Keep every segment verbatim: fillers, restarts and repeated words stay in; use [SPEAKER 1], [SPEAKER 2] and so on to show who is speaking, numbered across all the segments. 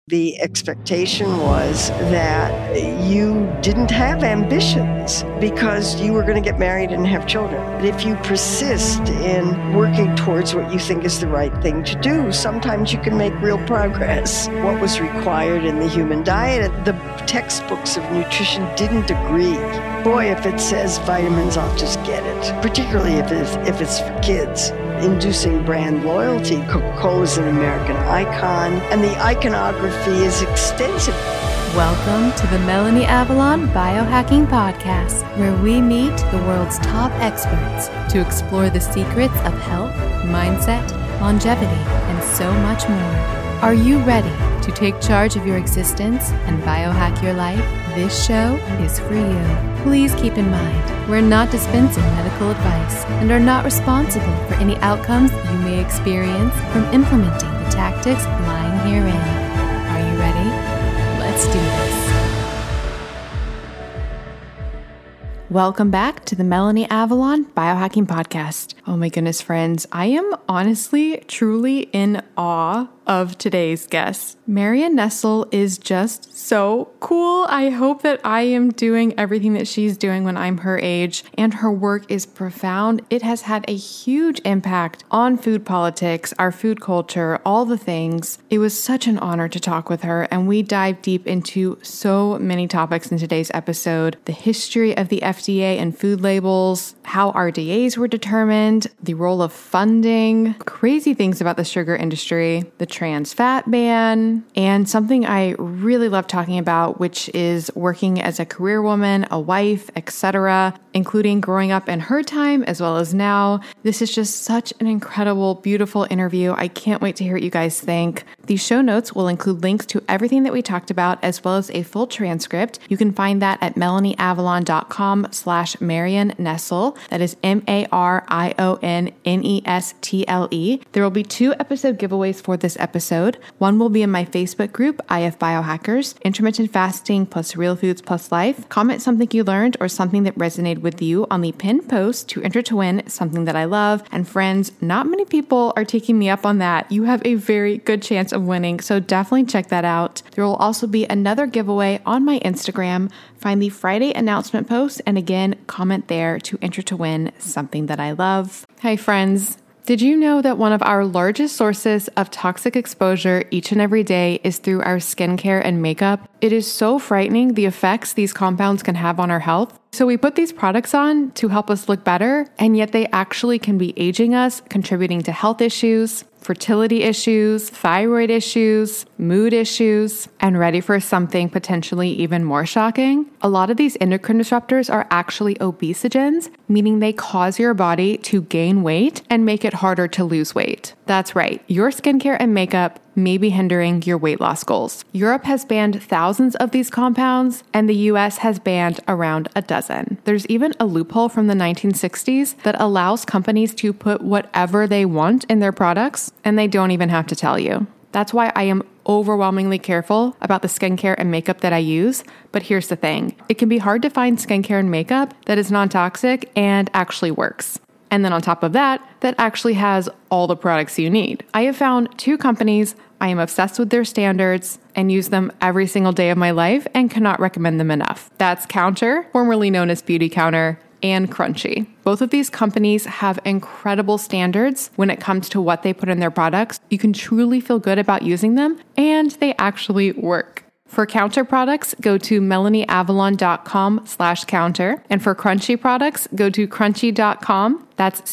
[SPEAKER 1] The expectation was that you didn't have ambitions because you were going to get married and have children. But if you persist in working towards what you think is the right thing to do, sometimes you can make real progress. What was required in the human diet, the textbooks of nutrition didn't agree. Boy, if it says vitamins, I'll just get it, particularly if it's, if it's for kids. Inducing brand loyalty. Coca-Cola is an American icon, and the iconography is extensive.
[SPEAKER 2] Welcome to the Melanie Avalon Biohacking Podcast, where we meet the world's top experts to explore the secrets of health, mindset, longevity, and so much more. Are you ready to take charge of your existence and biohack your life? This show is for you. Please keep in mind, we're not dispensing medical advice and are not responsible for any outcomes you may experience from implementing the tactics lying herein. Are you ready? Let's do this. Welcome back to the Melanie Avalon Biohacking Podcast. Oh my goodness, friends. I am honestly, truly in awe of today's guest. Marion Nestle is just so cool. I hope that I am doing everything that she's doing when I'm her age, and her work is profound. It has had a huge impact on food politics, our food culture, all the things. It was such an honor to talk with her, and we dive deep into so many topics in today's episode. The history of the F D A and food labels, how R D As were determined, the role of funding, crazy things about the sugar industry, the trans fat ban, and something I really love talking about, which is working as a career woman, a wife, et cetera, including growing up in her time as well as now. This is just such an incredible, beautiful interview. I can't wait to hear what you guys think. These show notes will include links to everything that we talked about, as well as a full transcript. You can find that at melanieavalon.com slash Marion Nestle. That is M A R I O N N E S T L E. There will be two episode giveaways for this episode. One will be in my Facebook group, I F Biohackers, Intermittent Fasting plus Real Foods plus Life. Comment something you learned or something that resonated with you on the pinned post to enter to win something that I love. And friends, not many people are taking me up on that. You have a very good chance of winning, so definitely check that out. There will also be another giveaway on my Instagram. Find the Friday announcement post, and again, comment there to enter to win something that I love. Hi friends. Did you know that one of our largest sources of toxic exposure each and every day is through our skincare and makeup? It is so frightening the effects these compounds can have on our health. So we put these products on to help us look better, and yet they actually can be aging us, contributing to health issues, fertility issues, thyroid issues, mood issues, and ready for something potentially even more shocking? A lot of these endocrine disruptors are actually obesogens, meaning they cause your body to gain weight and make it harder to lose weight. That's right, your skincare and makeup may be hindering your weight loss goals. Europe has banned thousands of these compounds, and the U S has banned around a dozen. There's even a loophole from the nineteen sixties that allows companies to put whatever they want in their products, and they don't even have to tell you. That's why I am overwhelmingly careful about the skincare and makeup that I use. But here's the thing. It can be hard to find skincare and makeup that is non-toxic and actually works. And then on top of that, that actually has all the products you need. I have found two companies I am obsessed with their standards and use them every single day of my life and cannot recommend them enough. That's Counter, formerly known as Beauty Counter, and Crunchy. Both of these companies have incredible standards when it comes to what they put in their products. You can truly feel good about using them, and they actually work. For Counter products, go to melanieavalon.com slash counter. And for Crunchy products, go to crunchy dot com. That's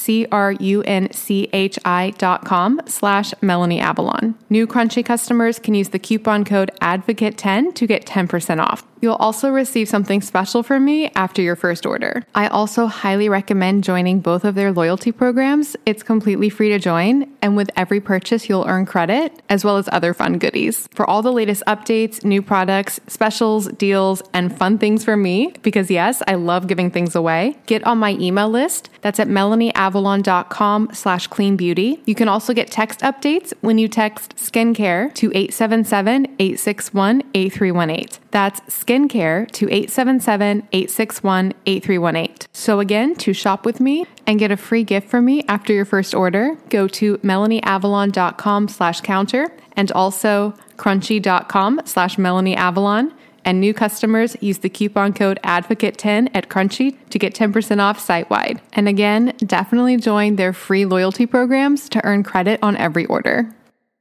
[SPEAKER 2] C-R-U-N-C-H-I dot com slash Melanie Avalon. New Crunchy customers can use the coupon code advocate ten to get ten percent off. You'll also receive something special from me after your first order. I also highly recommend joining both of their loyalty programs. It's completely free to join, and with every purchase, you'll earn credit, as well as other fun goodies. For all the latest updates, new products, specials, deals, and fun things for me, because yes, I love giving things away, get on my email list. That's at melanieavalon.com slash clean beauty. You can also get text updates when you text skincare to eight seven seven, eight six one, eight three one eight. That's skincare to eight seven seven, eight six one, eight three one eight. So again, to shop with me and get a free gift from me after your first order, go to melanieavalon.com slash counter and also crunchy.com slash melanieavalon. And new customers use the coupon code advocate ten at Crunchy to get ten percent off site-wide. And again, definitely join their free loyalty programs to earn credit on every order.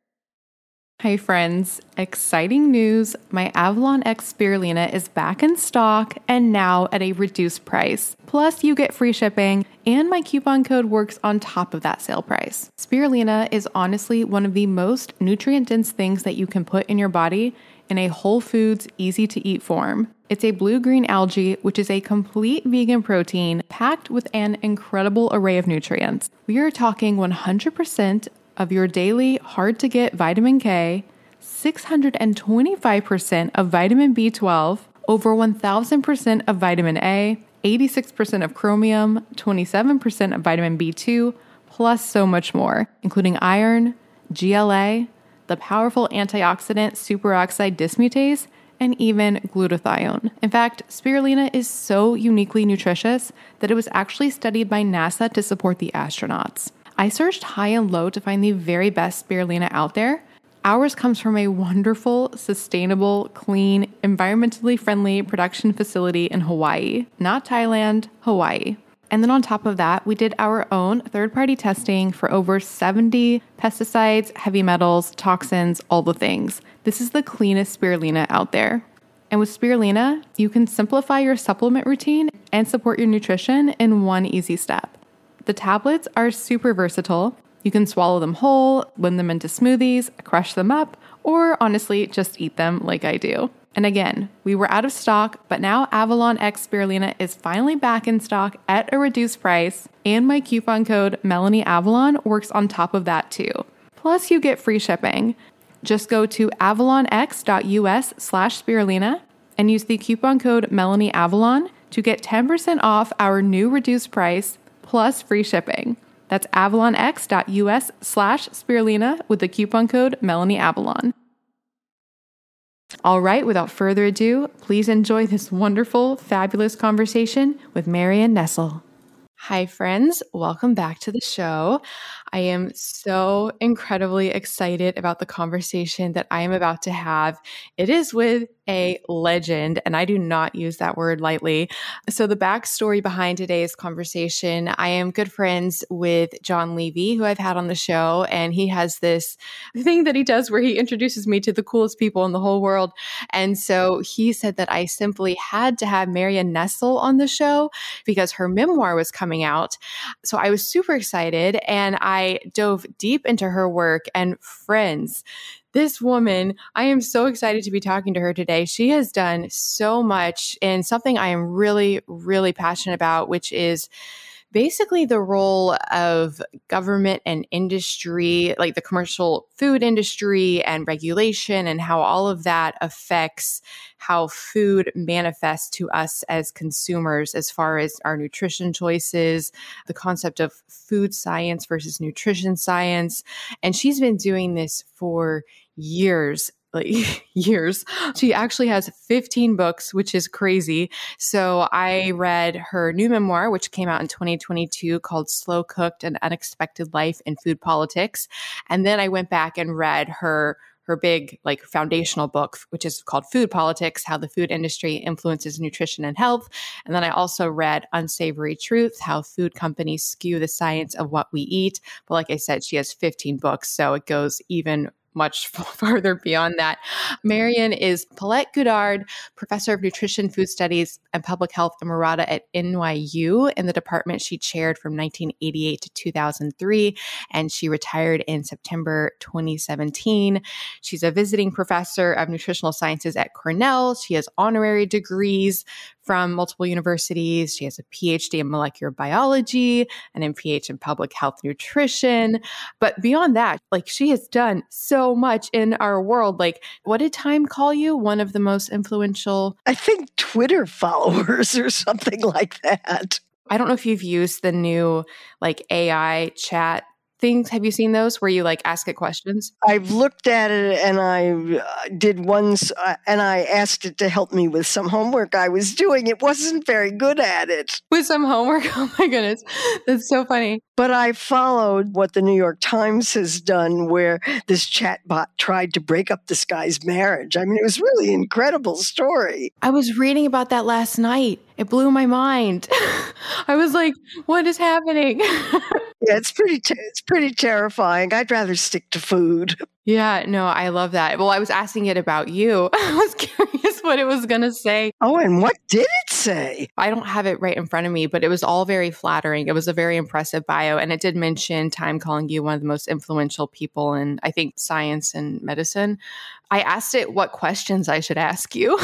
[SPEAKER 2] Hey friends, exciting news. My Avalon X Spirulina is back in stock and now at a reduced price. Plus you get free shipping and my coupon code works on top of that sale price. Spirulina is honestly one of the most nutrient-dense things that you can put in your body in a whole foods, easy to eat form. It's a blue-green algae, which is a complete vegan protein packed with an incredible array of nutrients. We are talking one hundred percent of your daily hard-to-get vitamin K, six hundred twenty-five percent of vitamin B twelve, over one thousand percent of vitamin A, eighty-six percent of chromium, twenty-seven percent of vitamin B two, plus so much more, including iron, G L A, the powerful antioxidant superoxide dismutase, and even glutathione. In fact, spirulina is so uniquely nutritious that it was actually studied by NASA to support the astronauts. I searched high and low to find the very best spirulina out there. Ours comes from a wonderful, sustainable, clean, environmentally friendly production facility in Hawaii, not Thailand, Hawaii. And then on top of that, we did our own third-party testing for over seventy pesticides, heavy metals, toxins, all the things. This is the cleanest spirulina out there. And with spirulina, you can simplify your supplement routine and support your nutrition in one easy step. The tablets are super versatile. You can swallow them whole, blend them into smoothies, crush them up, or honestly, just eat them like I do. And again, we were out of stock, but now Avalon X Spirulina is finally back in stock at a reduced price, and my coupon code MelanieAvalon works on top of that too. Plus, you get free shipping. Just go to avalonx.us slash spirulina and use the coupon code MelanieAvalon to get ten percent off our new reduced price plus free shipping. That's avalonx.us slash spirulina with the coupon code MelanieAvalon. All right, without further ado, please enjoy this wonderful, fabulous conversation with Marion Nestle. Hi, friends. Welcome back to the show. I am so incredibly excited about the conversation that I am about to have. It is with a legend, and I do not use that word lightly. So the backstory behind today's conversation, I am good friends with John Levy, who I've had on the show, and he has this thing that he does where he introduces me to the coolest people in the whole world. And so he said that I simply had to have Marion Nestle on the show because her memoir was coming out. So I was super excited, and I I dove deep into her work. And friends, this woman, I am so excited to be talking to her today. She has done so much in something I am really, really passionate about, which is basically the role of government and industry, like the commercial food industry and regulation, and how all of that affects how food manifests to us as consumers as far as our nutrition choices, the concept of food science versus nutrition science. And she's been doing this for years. Like years. She actually has fifteen books, which is crazy. So I read her new memoir, which came out in twenty twenty-two called Slow Cooked: An Unexpected Life in Food Politics. And then I went back and read her her big like foundational book, which is called Food Politics: How the Food Industry Influences Nutrition and Health. And then I also read Unsavory Truth: How Food Companies Skew the Science of What We Eat. But like I said, she has fifteen books, so it goes even much farther beyond that. Marion is Paulette Goddard, Professor of Nutrition, Food Studies, and Public Health Emerita at N Y U. In the department she chaired from nineteen eighty-eight to two thousand three, and she retired in September twenty seventeen. She's a visiting professor of nutritional sciences at Cornell. She has honorary degrees from multiple universities. She has a P H D in molecular biology, an M P H in public health nutrition. But beyond that, like she has done so much in our world. Like, what did Time call you? One of the most influential?
[SPEAKER 1] I think Twitter followers or something like that.
[SPEAKER 2] I don't know if you've used the new like A I chat things? Have you seen those where you like ask it questions?
[SPEAKER 1] I've looked at it and I uh, did ones uh, and I asked it to help me with some homework I was doing. It wasn't very good at it.
[SPEAKER 2] With some homework? Oh my goodness. That's so funny.
[SPEAKER 1] But I followed what the New York Times has done where this chatbot tried to break up this guy's marriage. I mean, it was really an incredible story.
[SPEAKER 2] I was reading about that last night. It blew my mind. I was like, what is happening?
[SPEAKER 1] Yeah, it's pretty te- it's pretty terrifying. I'd rather stick to food.
[SPEAKER 2] Yeah, no, I love that. Well, I was asking it about you. I was curious what it was going to say.
[SPEAKER 1] Oh, and what did it say?
[SPEAKER 2] I don't have it right in front of me, but it was all very flattering. It was a very impressive bio. And it did mention Time calling you one of the most influential people in, I think, science and medicine. I asked it what questions I should ask you.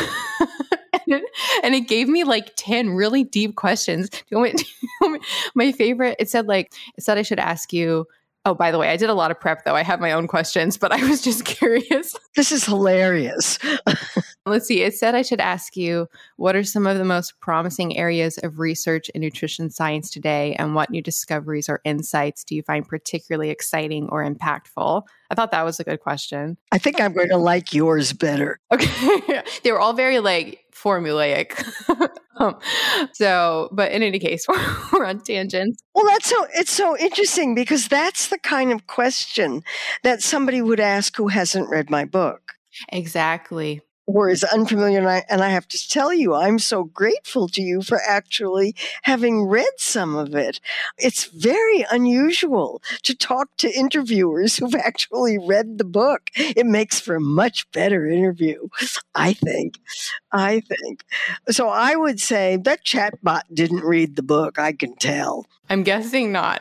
[SPEAKER 2] And it gave me like ten really deep questions. Do you want me, do you want me, my favorite, it said like, it said I should ask you, oh, by the way, I did a lot of prep though. I have my own questions, but I was just curious.
[SPEAKER 1] This is hilarious.
[SPEAKER 2] Let's see. It said I should ask you, what are some of the most promising areas of research in nutrition science today? And what new discoveries or insights do you find particularly exciting or impactful? I thought that was a good question.
[SPEAKER 1] I think I'm going to like yours better.
[SPEAKER 2] Okay. They were all very like formulaic. um, so, but in any case, we're on tangents.
[SPEAKER 1] Well, that's so, it's so interesting because that's the kind of question that somebody would ask who hasn't read my book.
[SPEAKER 2] Exactly.
[SPEAKER 1] Or is unfamiliar. And I, and I have to tell you, I'm so grateful to you for actually having read some of it. It's very unusual to talk to interviewers who've actually read the book. It makes for a much better interview, I think. I think. So I would say that chatbot didn't read the book. I can tell.
[SPEAKER 2] I'm guessing not.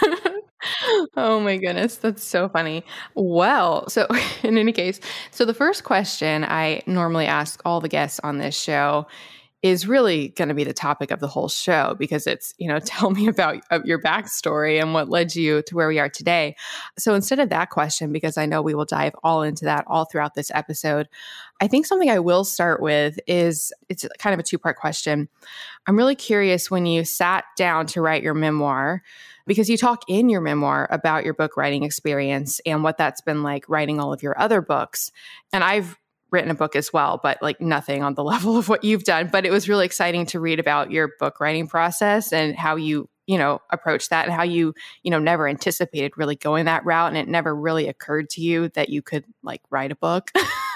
[SPEAKER 2] Oh my goodness, that's so funny. Well, so in any case, so the first question I normally ask all the guests on this show is really going to be the topic of the whole show because it's, you know, tell me about uh, your backstory and what led you to where we are today. So instead of that question, because I know we will dive all into that all throughout this episode, I think something I will start with is it's kind of a two-part question. I'm really curious when you sat down to write your memoir, because you talk in your memoir about your book writing experience and what that's been like writing all of your other books. And I've written a book as well, but like nothing on the level of what you've done. But it was really exciting to read about your book writing process and how you, you know, approach that and how you, you know, never anticipated really going that route. And it never really occurred to you that you could like write a book.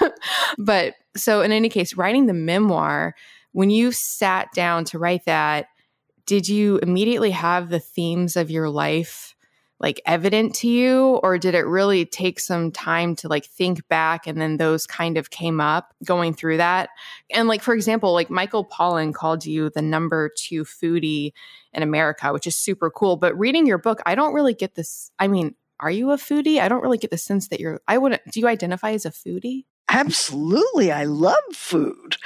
[SPEAKER 2] But so in any case, writing the memoir, when you sat down to write that, did you immediately have the themes of your life like evident to you, or did it really take some time to like think back and then those kind of came up going through that? And like, for example, like Michael Pollan called you the number two foodie in America, which is super cool. But reading your book, I don't really get this. I mean, are you a foodie? I don't really get the sense that you're, I wouldn't, do you identify as a foodie?
[SPEAKER 1] Absolutely. I love food.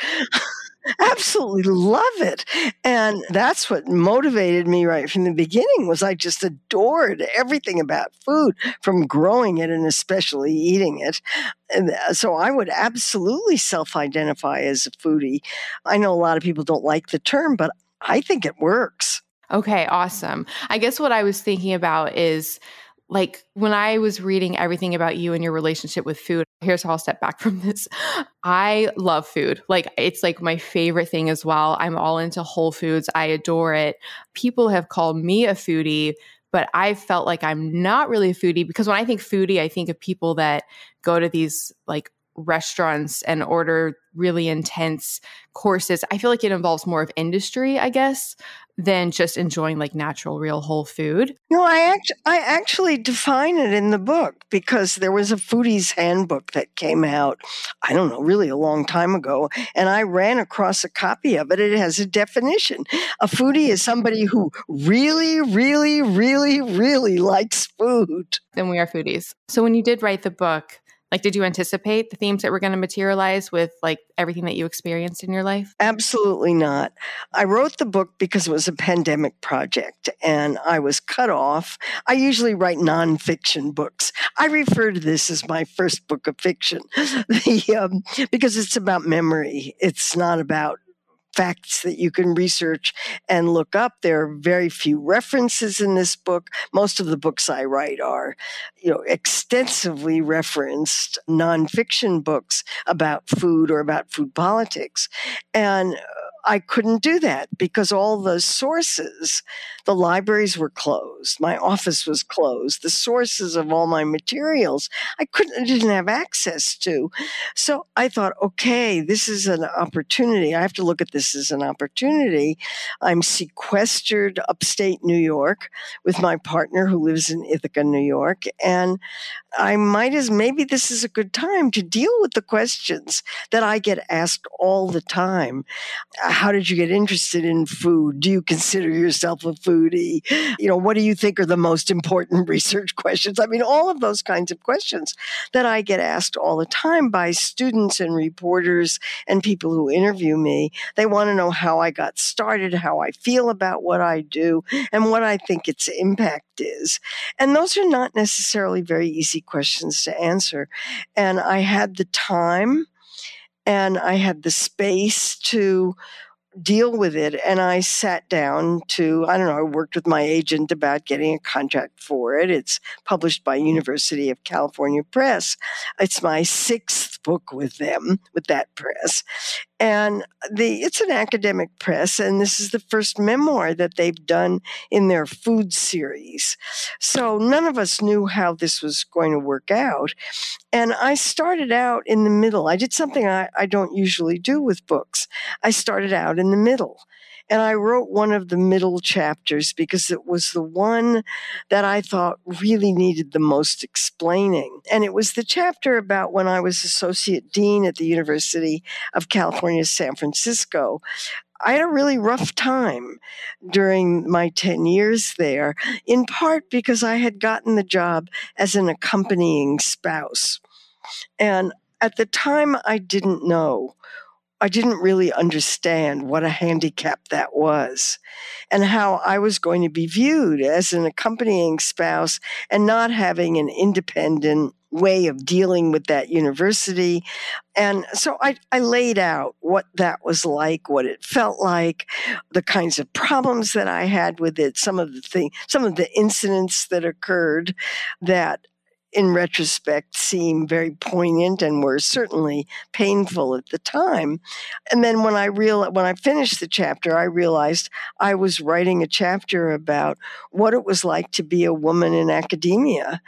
[SPEAKER 1] Absolutely love it. And that's what motivated me right from the beginning was I just adored everything about food, from growing it and especially eating it. And so I would absolutely self-identify as a foodie. I know a lot of people don't like the term, but I think it works.
[SPEAKER 2] Okay, awesome. I guess what I was thinking about is like when I was reading everything about you and your relationship with food, here's how I'll step back from this. I love food. Like it's like my favorite thing as well. I'm all into Whole Foods. I adore it. People have called me a foodie, but I felt like I'm not really a foodie because when I think foodie, I think of people that go to these like restaurants and order really intense courses. I feel like it involves more of industry, I guess, than just enjoying like natural, real whole food.
[SPEAKER 1] No, I act- I actually define it in the book because there was a foodie's handbook that came out, I don't know, really a long time ago, and I ran across a copy of it. It has a definition. A foodie is somebody who really, really, really, really likes food.
[SPEAKER 2] Then we are foodies. So when you did write the book, like, did you anticipate the themes that were going to materialize with like everything that you experienced in your life?
[SPEAKER 1] Absolutely not. I wrote the book because it was a pandemic project and I was cut off. I usually write nonfiction books. I refer to this as my first book of fiction the, um, because it's about memory. It's not about facts that you can research and look up. There are very few references in this book. Most of the books I write are, you know, extensively referenced nonfiction books about food or about food politics. And I couldn't do that because all the sources, the libraries were closed, my office was closed, the sources of all my materials, I couldn't, I didn't have access to. So I thought, okay, this is an opportunity. I have to look at this as an opportunity. I'm sequestered upstate New York with my partner who lives in Ithaca, New York, and I might as maybe this is a good time to deal with the questions that I get asked all the time. How did you get interested in food? Do you consider yourself a foodie? You know, what do you think are the most important research questions? I mean, all of those kinds of questions that I get asked all the time by students and reporters and people who interview me. They want to know how I got started, how I feel about what I do, and what I think its impact is. And those are not necessarily very easy questions to answer. And I had the time and I had the space to deal with it. And I sat down to, I don't know, I worked with my agent about getting a contract for it. It's published by University of California Press. It's my sixth book with them, with that press. And the it's an academic press, and this is the first memoir that they've done in their food series. So none of us knew how this was going to work out. And I started out in the middle. I did something I, I don't usually do with books. I started out in the middle. And I wrote one of the middle chapters because it was the one that I thought really needed the most explaining. And it was the chapter about when I was associate dean at the University of California, San Francisco. I had a really rough time during my ten years there, in part because I had gotten the job as an accompanying spouse. And at the time, I didn't know. I didn't really understand what a handicap that was and how I was going to be viewed as an accompanying spouse and not having an independent way of dealing with that university. And so I, I laid out what that was like, what it felt like, the kinds of problems that I had with it, some of the thing, some of the incidents that occurred that in retrospect seem very poignant and were certainly painful at the time. And then when I real when I finished the chapter, I realized I was writing a chapter about what it was like to be a woman in academia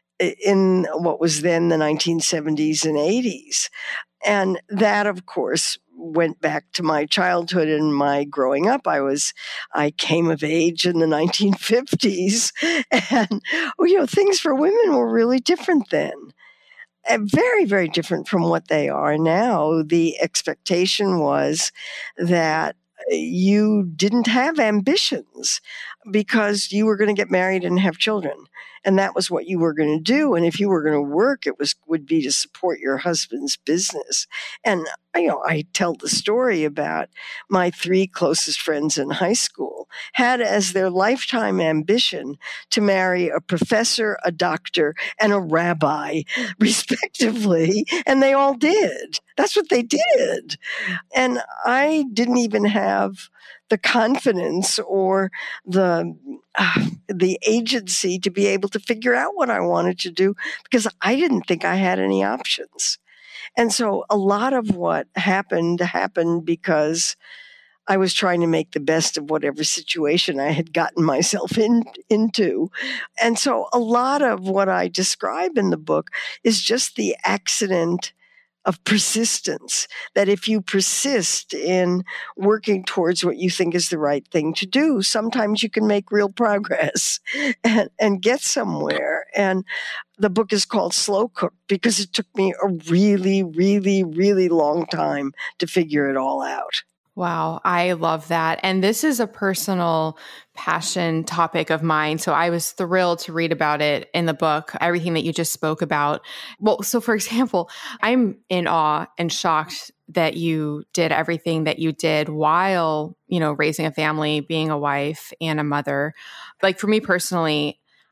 [SPEAKER 1] in what was then the nineteen seventies and eighties. And that, of course, went back to my childhood and my growing up. I was, I came of age in the nineteen fifties, and you know, things for women were really different then. And very, very different from what they are now. The expectation was that you didn't have ambitions because you were going to get married and have children. And that was what you were going to do. And if you were going to work, it was would be to support your husband's business. And, you know, I tell the story about my three closest friends in high school had as their lifetime ambition to marry a professor, a doctor, and a rabbi, respectively. And they all did. That's what they did. And I didn't even have the confidence or the uh, the agency to be able to figure out what I wanted to do because I didn't think I had any options. And so a lot of what happened happened because I was trying to make the best of whatever situation I had gotten myself in, into. And so a lot of what I describe in the book is just the accident of persistence, that if you persist in working towards what you think is the right thing to do, sometimes you can make real progress and, and get somewhere. And the book is called Slow Cook because it took me a really, really, really long time to figure it all out.
[SPEAKER 2] Wow, I love that. And this is a personal passion topic of mine. So I was thrilled to read about it in the book, everything that you just spoke about. Well, so for example, I'm in awe and shocked that you did everything that you did while, you know, raising a family, being a wife and a mother. Like for me personally,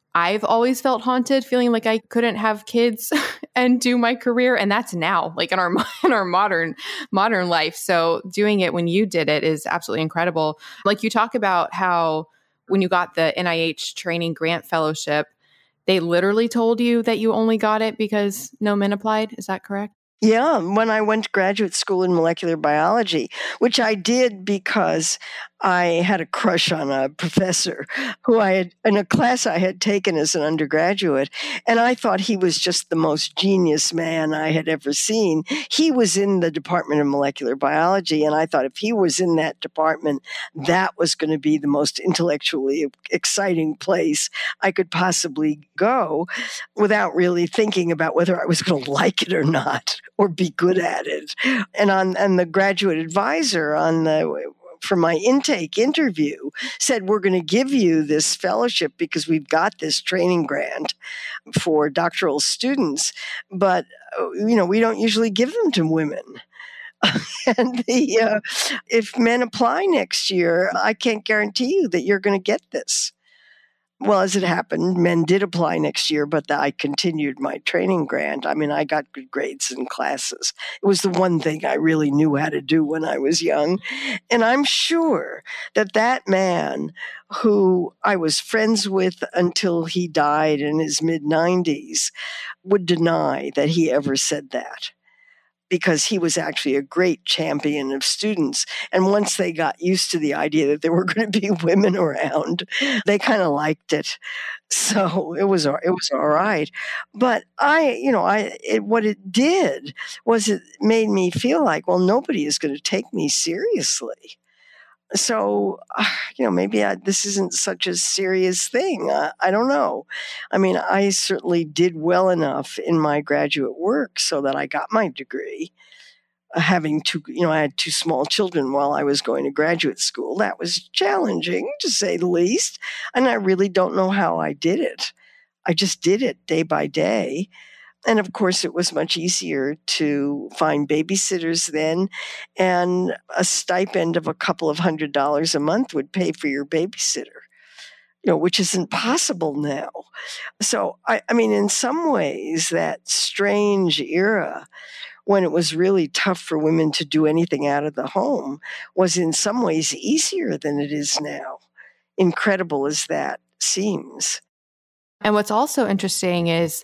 [SPEAKER 2] I've always felt haunted, feeling like I couldn't have kids and do my career. And that's now, like in our in our modern modern life. So doing it when you did it is absolutely incredible. Like you talk about how when you got the N I H training grant fellowship, they literally told you that you only got it because no men applied. Is that correct?
[SPEAKER 1] Yeah, when I went to graduate school in molecular biology, which I did because I had a crush on a professor who I had, in a class I had taken as an undergraduate, and I thought he was just the most genius man I had ever seen. He was in the Department of Molecular Biology, and I thought if he was in that department, that was going to be the most intellectually exciting place I could possibly go without really thinking about whether I was going to like it or not or be good at it. And on and the graduate advisor on the for my intake interview said, we're going to give you this fellowship because we've got this training grant for doctoral students, but you know, we don't usually give them to women. and the uh, if men apply next year, I can't guarantee you that you're going to get this. Well, as it happened, men did apply next year, but I continued my training grant. I mean, I got good grades in classes. It was the one thing I really knew how to do when I was young. And I'm sure that that man who I was friends with until he died in his mid nineties would deny that he ever said that, because he was actually a great champion of students. And once they got used to the idea that there were going to be women around, they kind of liked it. So it was it was all right. But I, you know, I it, what it did was it made me feel like, well, nobody is going to take me seriously. So, you know, maybe I, this isn't such a serious thing. Uh, I don't know. I mean, I certainly did well enough in my graduate work so that I got my degree. Uh, having two, you know, I had two small children while I was going to graduate school. That was challenging, to say the least. And I really don't know how I did it. I just did it day by day. And of course, it was much easier to find babysitters then, and a stipend of a couple of hundred dollars a month would pay for your babysitter, you know, which isn't possible now. So, I, I mean, in some ways, that strange era when it was really tough for women to do anything out of the home was in some ways easier than it is now, incredible as that seems.
[SPEAKER 2] And what's also interesting is,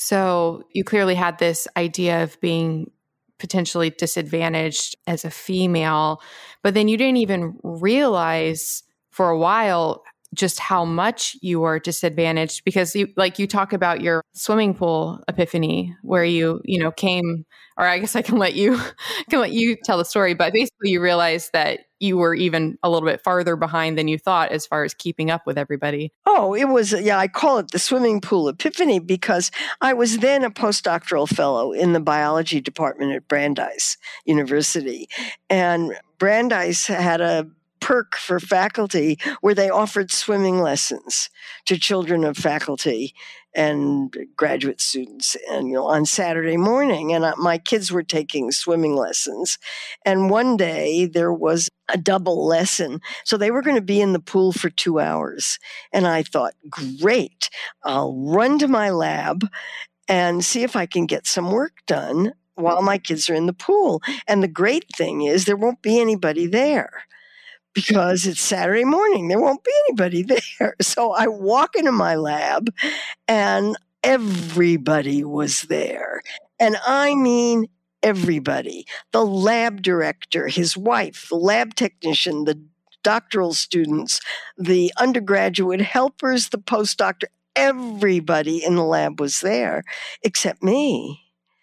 [SPEAKER 2] so you clearly had this idea of being potentially disadvantaged as a female, but then you didn't even realize for a while just how much you were disadvantaged, because you, like you talk about your swimming pool epiphany where you, you know, came, or I guess I can let you, can let you tell the story, but basically you realized that you were even a little bit farther behind than you thought as far as keeping up with everybody.
[SPEAKER 1] Oh, it was, yeah, I call it the swimming pool epiphany because I was then a postdoctoral fellow in the biology department at Brandeis University. And Brandeis had a perk for faculty where they offered swimming lessons to children of faculty and graduate students, and you know, on Saturday morning. And my kids were taking swimming lessons. And one day there was a double lesson. So they were going to be in the pool for two hours. And I thought, great, I'll run to my lab and see if I can get some work done while my kids are in the pool. And the great thing is there won't be anybody there, because it's Saturday morning. There won't be anybody there. So I walk into my lab and everybody was there. And I mean everybody. The lab director, his wife, the lab technician, the doctoral students, the undergraduate helpers, the postdoctor, everybody in the lab was there except me.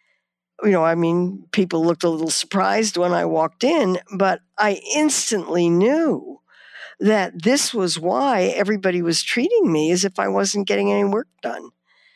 [SPEAKER 1] You know, I mean, people looked a little surprised when I walked in, but I instantly knew that this was why everybody was treating me as if I wasn't getting any work done.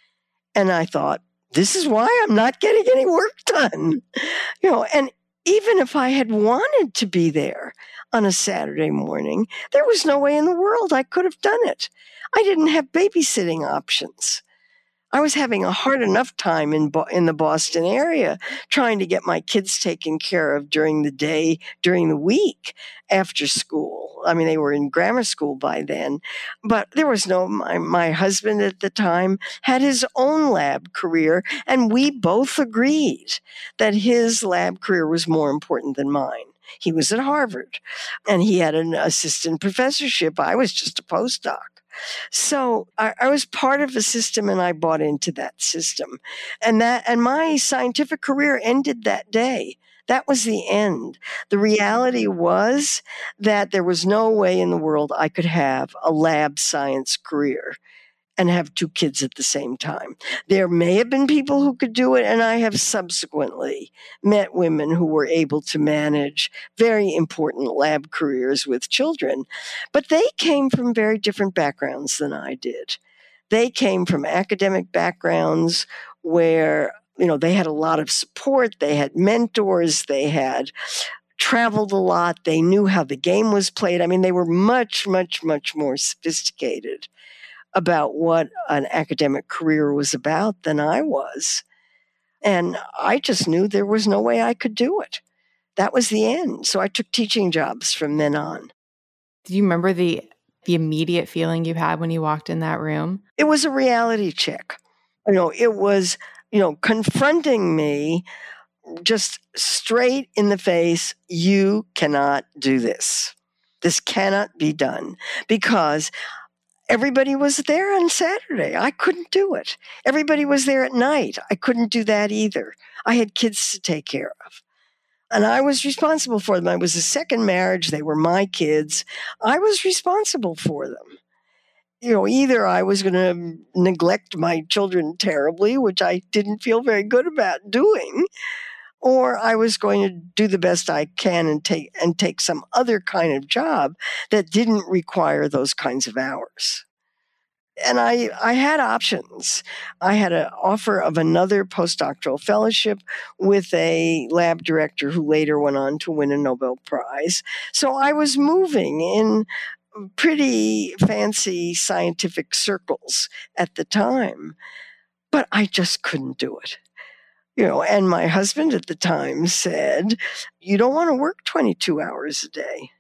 [SPEAKER 1] And I thought, this is why I'm not getting any work done. You know, and even if I had wanted to be there on a Saturday morning, there was no way in the world I could have done it. I didn't have babysitting options. I was having a hard enough time in Bo- in the Boston area trying to get my kids taken care of during the day, during the week, after school. I mean, they were in grammar school by then, but there was no, my, my husband at the time had his own lab career, and we both agreed that his lab career was more important than mine. He was at Harvard, and he had an assistant professorship. I was just a postdoc. So I, I was part of a system, and I bought into that system. And that, and my scientific career ended that day. That was the end. The reality was that there was no way in the world I could have a lab science career and have two kids at the same time. There may have been people who could do it, and I have subsequently met women who were able to manage very important lab careers with children, but they came from very different backgrounds than I did. They came from academic backgrounds where, you know, they had a lot of support, they had mentors, they had traveled a lot, they knew how the game was played. I mean, they were much, much, much more sophisticated about what an academic career was about than I was. And I just knew there was no way I could do it. That was the end. So I took teaching jobs from then on.
[SPEAKER 2] Do you remember the the immediate feeling you had when you walked in that room?
[SPEAKER 1] It was a reality check. You know, it was, you know, confronting me just straight in the face. You cannot do this. This cannot be done, because everybody was there on Saturday. I couldn't do it. Everybody was there at night. I couldn't do that either. I had kids to take care of. And I was responsible for them. I was a second marriage. They were my kids. I was responsible for them. You know, either I was going to neglect my children terribly, which I didn't feel very good about doing, or I was going to do the best I can and take and take some other kind of job that didn't require those kinds of hours. And I, I had options. I had an offer of another postdoctoral fellowship with a lab director who later went on to win a Nobel Prize. So I was moving in pretty fancy scientific circles at the time, but I just couldn't do it. You know, and my husband at the time said, you don't want to work twenty-two hours a day.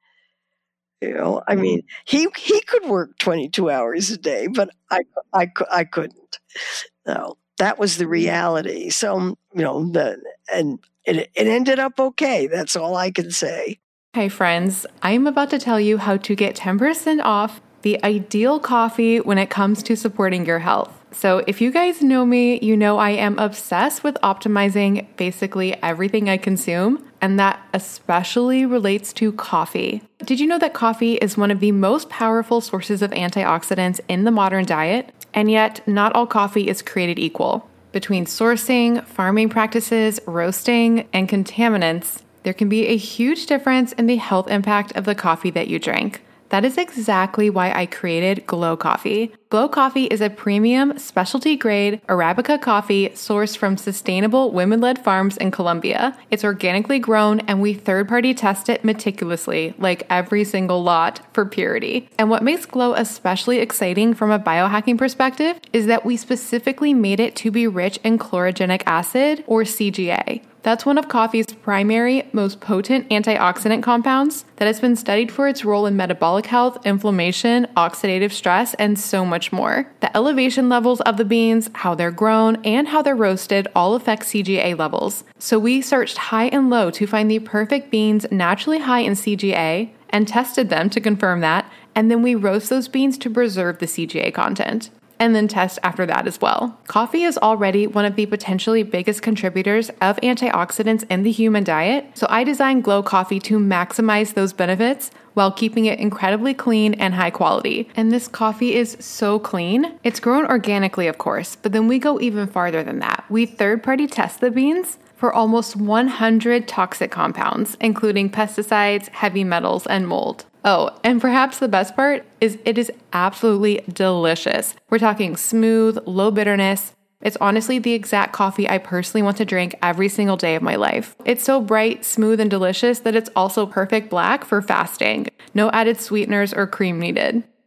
[SPEAKER 1] You know, I mean, he he could work twenty-two hours a day, but I, I, I couldn't. No, that was the reality. So, you know, the, and it, it ended up okay. That's all I can say.
[SPEAKER 2] Hey friends, I'm about to tell you how to get ten percent off the ideal coffee when it comes to supporting your health. So if you guys know me, you know I am obsessed with optimizing basically everything I consume, and that especially relates to coffee. Did you know that coffee is one of the most powerful sources of antioxidants in the modern diet? And yet, not all coffee is created equal. Between sourcing, farming practices, roasting, and contaminants, there can be a huge difference in the health impact of the coffee that you drink. That is exactly why I created Glow Coffee. Glow Coffee is a premium, specialty-grade Arabica coffee sourced from sustainable women-led farms in Colombia. It's organically grown, and we third-party test it meticulously, like every single lot, for purity. And what makes Glow especially exciting from a biohacking perspective is that we specifically made it to be rich in chlorogenic acid, or C G A. That's one of coffee's primary, most potent antioxidant compounds that has been studied for its role in metabolic health, inflammation, oxidative stress, and so much more. The elevation levels of the beans, how they're grown, and how they're roasted all affect C G A levels. So we searched high and low to find the perfect beans naturally high in C G A and tested them to confirm that, and then we roast those beans to preserve the C G A content, and then test after that as well. Coffee is already one of the potentially biggest contributors of antioxidants in the human diet, so I designed Glow Coffee to maximize those benefits while keeping it incredibly clean and high quality. And this coffee is so clean. It's grown organically, of course, but then we go even farther than that. We third-party test the beans for almost one hundred toxic compounds, including pesticides, heavy metals, and mold. Oh, and perhaps the best part is it is absolutely delicious. We're talking smooth, low bitterness. It's honestly the exact coffee I personally want to drink every single day of my life. It's so bright, smooth, and delicious that it's also perfect black for fasting. No added sweeteners or cream needed.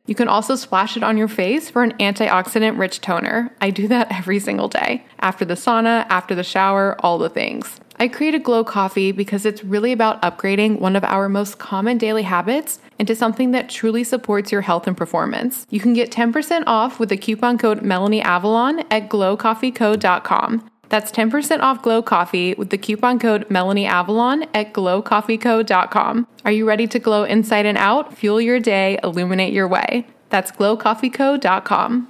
[SPEAKER 2] You can also splash it on your face for an antioxidant-rich toner. I do that every single day. After the sauna, after the shower, all the things. I created Glow Coffee because it's really about upgrading one of our most common daily habits into something that truly supports your health and performance. You can get ten percent off with the coupon code MelanieAvalon at glow coffee co dot com. That's ten percent off Glow Coffee with the coupon code MelanieAvalon at glow coffee co dot com. Are you ready to glow inside and out, fuel your day, illuminate your way? That's glow coffee co dot com.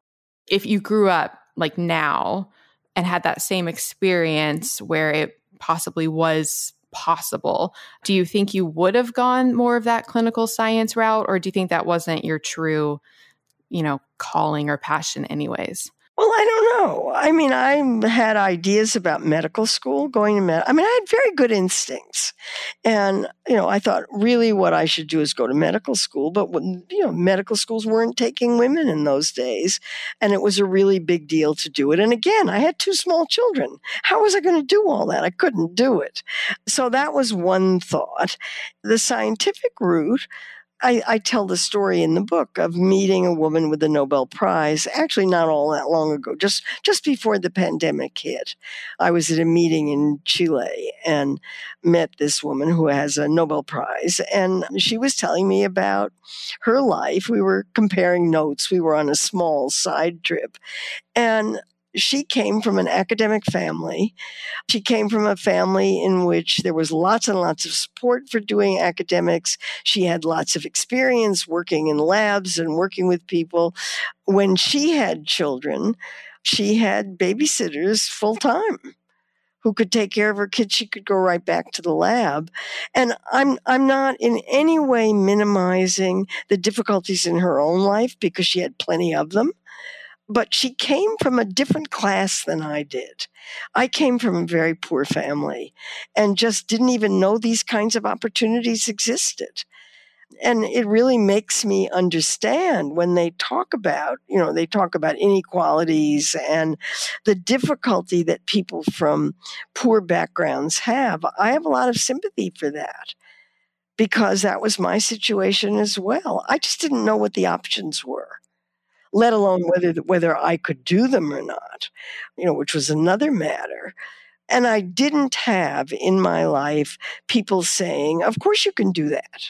[SPEAKER 2] If you grew up like now and had that same experience where it possibly was possible, do you think you would have gone more of that clinical science route, or do you think that wasn't your true, you know, calling or passion anyways?
[SPEAKER 1] Well, I don't know. I mean, I had ideas about medical school, going to med. I mean, I had very good instincts. And, you know, I thought really what I should do is go to medical school. But, when, you know, medical schools weren't taking women in those days. And it was a really big deal to do it. And again, I had two small children. How was I going to do all that? I couldn't do it. So that was one thought. The scientific route, I, I tell the story in the book of meeting a woman with the Nobel Prize, actually not all that long ago, just, just before the pandemic hit. I was at a meeting in Chile and met this woman who has a Nobel Prize, and she was telling me about her life. We were comparing notes. We were on a small side trip, and she came from an academic family. She came from a family in which there was lots and lots of support for doing academics. She had lots of experience working in labs and working with people. When she had children, she had babysitters full time who could take care of her kids. She could go right back to the lab. And I'm I'm not in any way minimizing the difficulties in her own life, because she had plenty of them. But she came from a different class than I did. I came from a very poor family and just didn't even know these kinds of opportunities existed. And it really makes me understand when they talk about, you know, they talk about inequalities and the difficulty that people from poor backgrounds have. I have a lot of sympathy for that, because that was my situation as well. I just didn't know what the options were, let alone whether whether I could do them or not, you know, which was another matter. And I didn't have in my life people saying, "Of course you can do that,"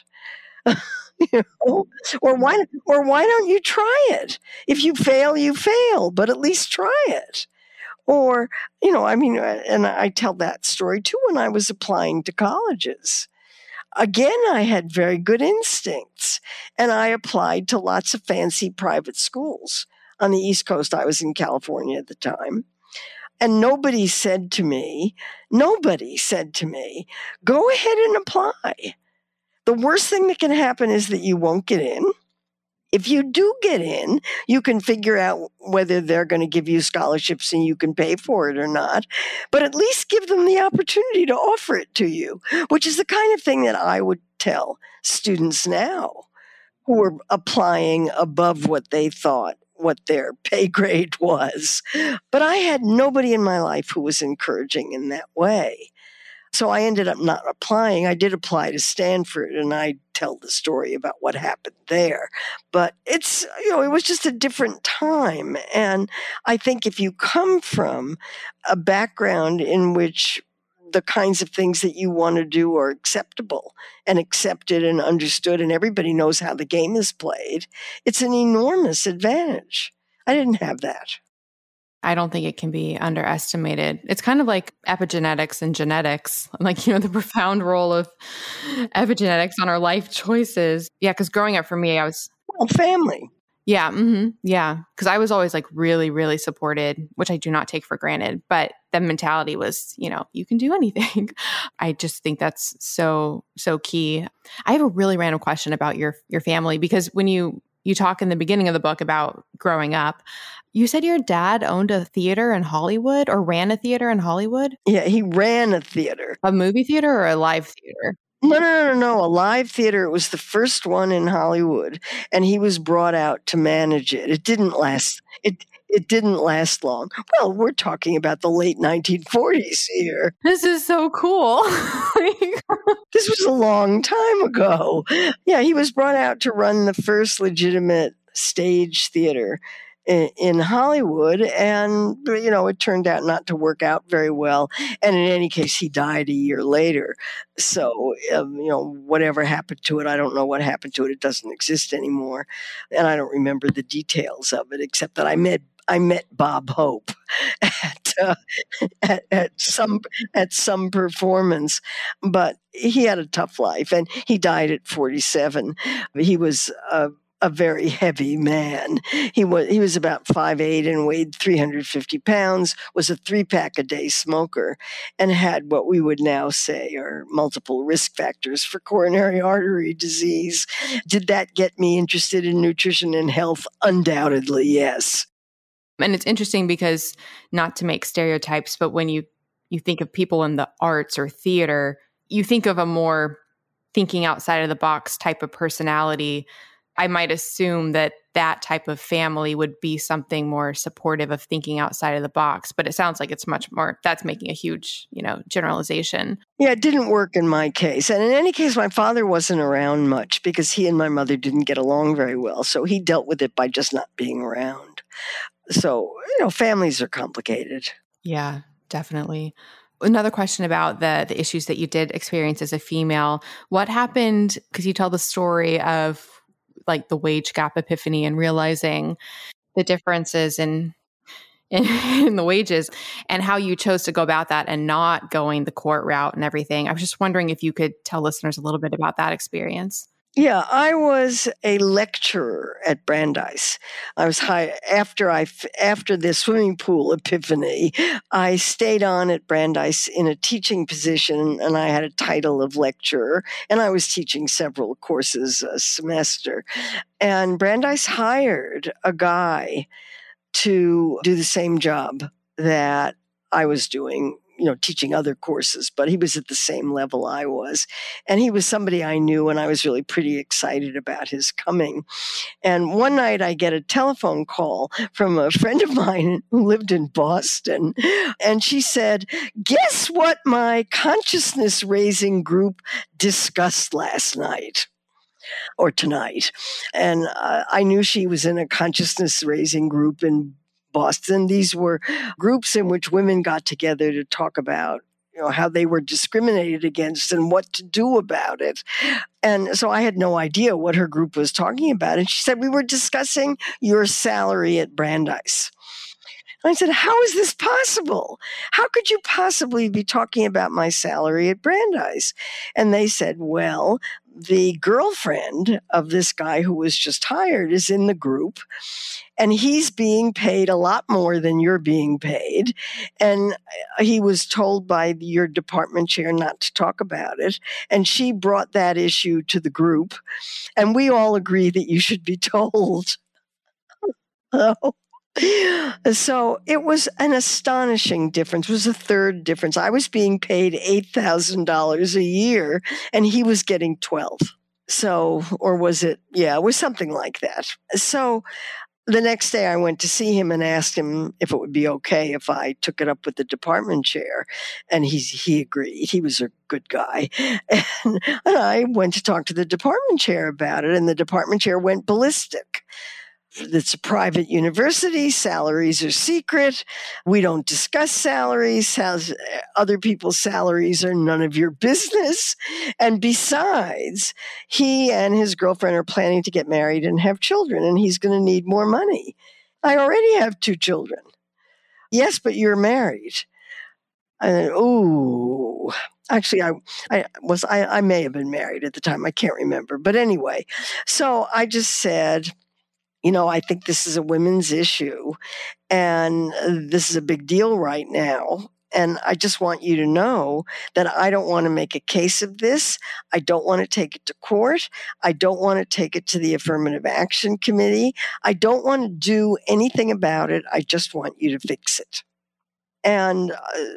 [SPEAKER 1] you know, or why or why don't you try it? If you fail, you fail, but at least try it. Or, you know, I mean, and I tell that story too when I was applying to colleges. Again, I had very good instincts, and I applied to lots of fancy private schools on the East Coast. I was in California at the time. And nobody said to me, nobody said to me, go ahead and apply. The worst thing that can happen is that you won't get in. If you do get in, you can figure out whether they're going to give you scholarships and you can pay for it or not. But at least give them the opportunity to offer it to you, which is the kind of thing that I would tell students now who are applying above what they thought what their pay grade was. But I had nobody in my life who was encouraging in that way. So I ended up not applying. I did apply to Stanford, and I tell the story about what happened there. But it's, you know, it was just a different time. And I think if you come from a background in which the kinds of things that you want to do are acceptable and accepted and understood, and everybody knows how the game is played, it's an enormous advantage. I didn't have that.
[SPEAKER 2] I don't think it can be underestimated. It's kind of like epigenetics and genetics, like, you know, the profound role of epigenetics on our life choices. Yeah, because growing up for me, I was...
[SPEAKER 1] Well, family.
[SPEAKER 2] Yeah, mm-hmm, yeah. Because I was always like really, really supported, which I do not take for granted. But the mentality was, you know, you can do anything. I just think that's so, so key. I have a really random question about your your family, because when you you talk in the beginning of the book about growing up, you said your dad owned a theater in Hollywood or ran a theater in Hollywood?
[SPEAKER 1] Yeah, he ran a theater.
[SPEAKER 2] A movie theater or a live theater?
[SPEAKER 1] No, no, no, no, a live theater. It was the first one in Hollywood, and he was brought out to manage it. It didn't last. It it didn't last long. Well, we're talking about the late nineteen forties here.
[SPEAKER 2] This is so cool.
[SPEAKER 1] This was a long time ago. Yeah, he was brought out to run the first legitimate stage theater in, in Hollywood, and, you know, it turned out not to work out very well. And in any case, he died a year later. So, um, you know, whatever happened to it, I don't know what happened to it. It doesn't exist anymore. And I don't remember the details of it, except that I met I met Bob Hope at, uh, at at some at some performance, but he had a tough life, and he died at forty-seven. He was a, a very heavy man. He was he was about five eight and weighed three hundred fifty pounds. Was a three pack a day smoker, and had what we would now say are multiple risk factors for coronary artery disease. Did that get me interested in nutrition and health? Undoubtedly, yes.
[SPEAKER 2] And it's interesting because, not to make stereotypes, but when you, you think of people in the arts or theater, you think of a more thinking outside of the box type of personality. I might assume that that type of family would be something more supportive of thinking outside of the box. But it sounds like it's much more, that's making a huge, you know, generalization.
[SPEAKER 1] Yeah, it didn't work in my case. And in any case, my father wasn't around much because he and my mother didn't get along very well. So he dealt with it by just not being around. So, you know, families are complicated.
[SPEAKER 2] Yeah, definitely. Another question about the the issues that you did experience as a female. What happened, because you tell the story of like the wage gap epiphany and realizing the differences in, in, in the wages, and how you chose to go about that and not going the court route and everything. I was just wondering if you could tell listeners a little bit about that experience.
[SPEAKER 1] Yeah, I was a lecturer at Brandeis. I was high after I after the swimming pool epiphany. I stayed on at Brandeis in a teaching position, and I had a title of lecturer, and I was teaching several courses a semester. And Brandeis hired a guy to do the same job that I was doing, you know, teaching other courses, but he was at the same level I was. And he was somebody I knew, and I was really pretty excited about his coming. And one night I get a telephone call from a friend of mine who lived in Boston. And she said, "Guess what my consciousness raising group discussed last night?" Or tonight. And uh, I knew she was in a consciousness raising group in Boston. These were groups in which women got together to talk about, you know, how they were discriminated against and what to do about it. And so I had no idea what her group was talking about. And she said, "We were discussing your salary at Brandeis." And I said, "How is this possible? How could you possibly be talking about my salary at Brandeis?" And they said, "Well, the girlfriend of this guy who was just hired is in the group, and he's being paid a lot more than you're being paid. And he was told by your department chair not to talk about it. And she brought that issue to the group, and we all agree that you should be told." Oh. So it was an astonishing difference. It was a third difference. I was being paid eight thousand dollars a year, and he was getting twelve. So, or was it? Yeah, it was something like that. So the next day I went to see him and asked him if it would be okay if I took it up with the department chair. And he's, he agreed. He was a good guy. And, and I went to talk to the department chair about it, and the department chair went ballistic. It's a private university. Salaries are secret. We don't discuss salaries. Other people's salaries are none of your business. And besides, he and his girlfriend are planning to get married and have children, and he's going to need more money. I already have two children. Yes, but you're married. And ooh, actually, I, I was, I, I may have been married at the time. I can't remember. But anyway, so I just said, you know, I think this is a women's issue, and this is a big deal right now. And I just want you to know that I don't want to make a case of this. I don't want to take it to court. I don't want to take it to the Affirmative Action Committee. I don't want to do anything about it. I just want you to fix it. And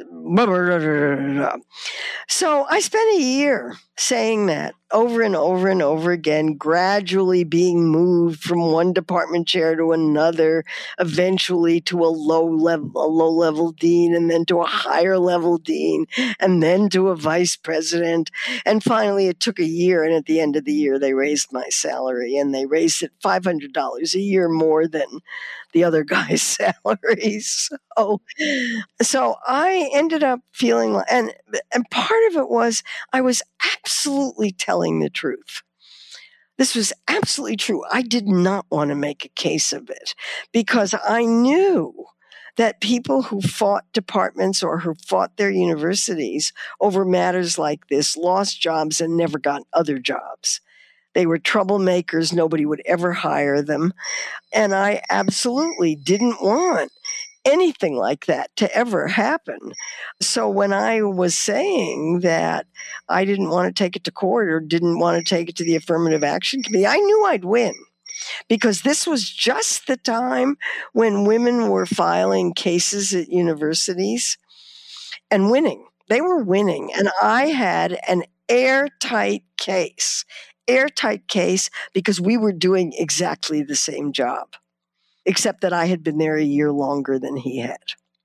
[SPEAKER 1] uh, so I spent a year saying that over and over and over again, gradually being moved from one department chair to another, eventually to a low level, a low level dean, and then to a higher level dean, and then to a vice president. And finally, it took a year. And at the end of the year, they raised my salary, and they raised it five hundred dollars a year more than the other guy's salaries. So, so I ended up feeling like, and, and part of it was I was absolutely telling the truth. This was absolutely true. I did not want to make a case of it because I knew that people who fought departments or who fought their universities over matters like this lost jobs and never got other jobs. They were troublemakers. Nobody would ever hire them. And I absolutely didn't want anything like that to ever happen. So when I was saying that I didn't want to take it to court or didn't want to take it to the Affirmative Action Committee, I knew I'd win. Because this was just the time when women were filing cases at universities and winning. They were winning. And I had an airtight case. Airtight case because we were doing exactly the same job, except that I had been there a year longer than he had.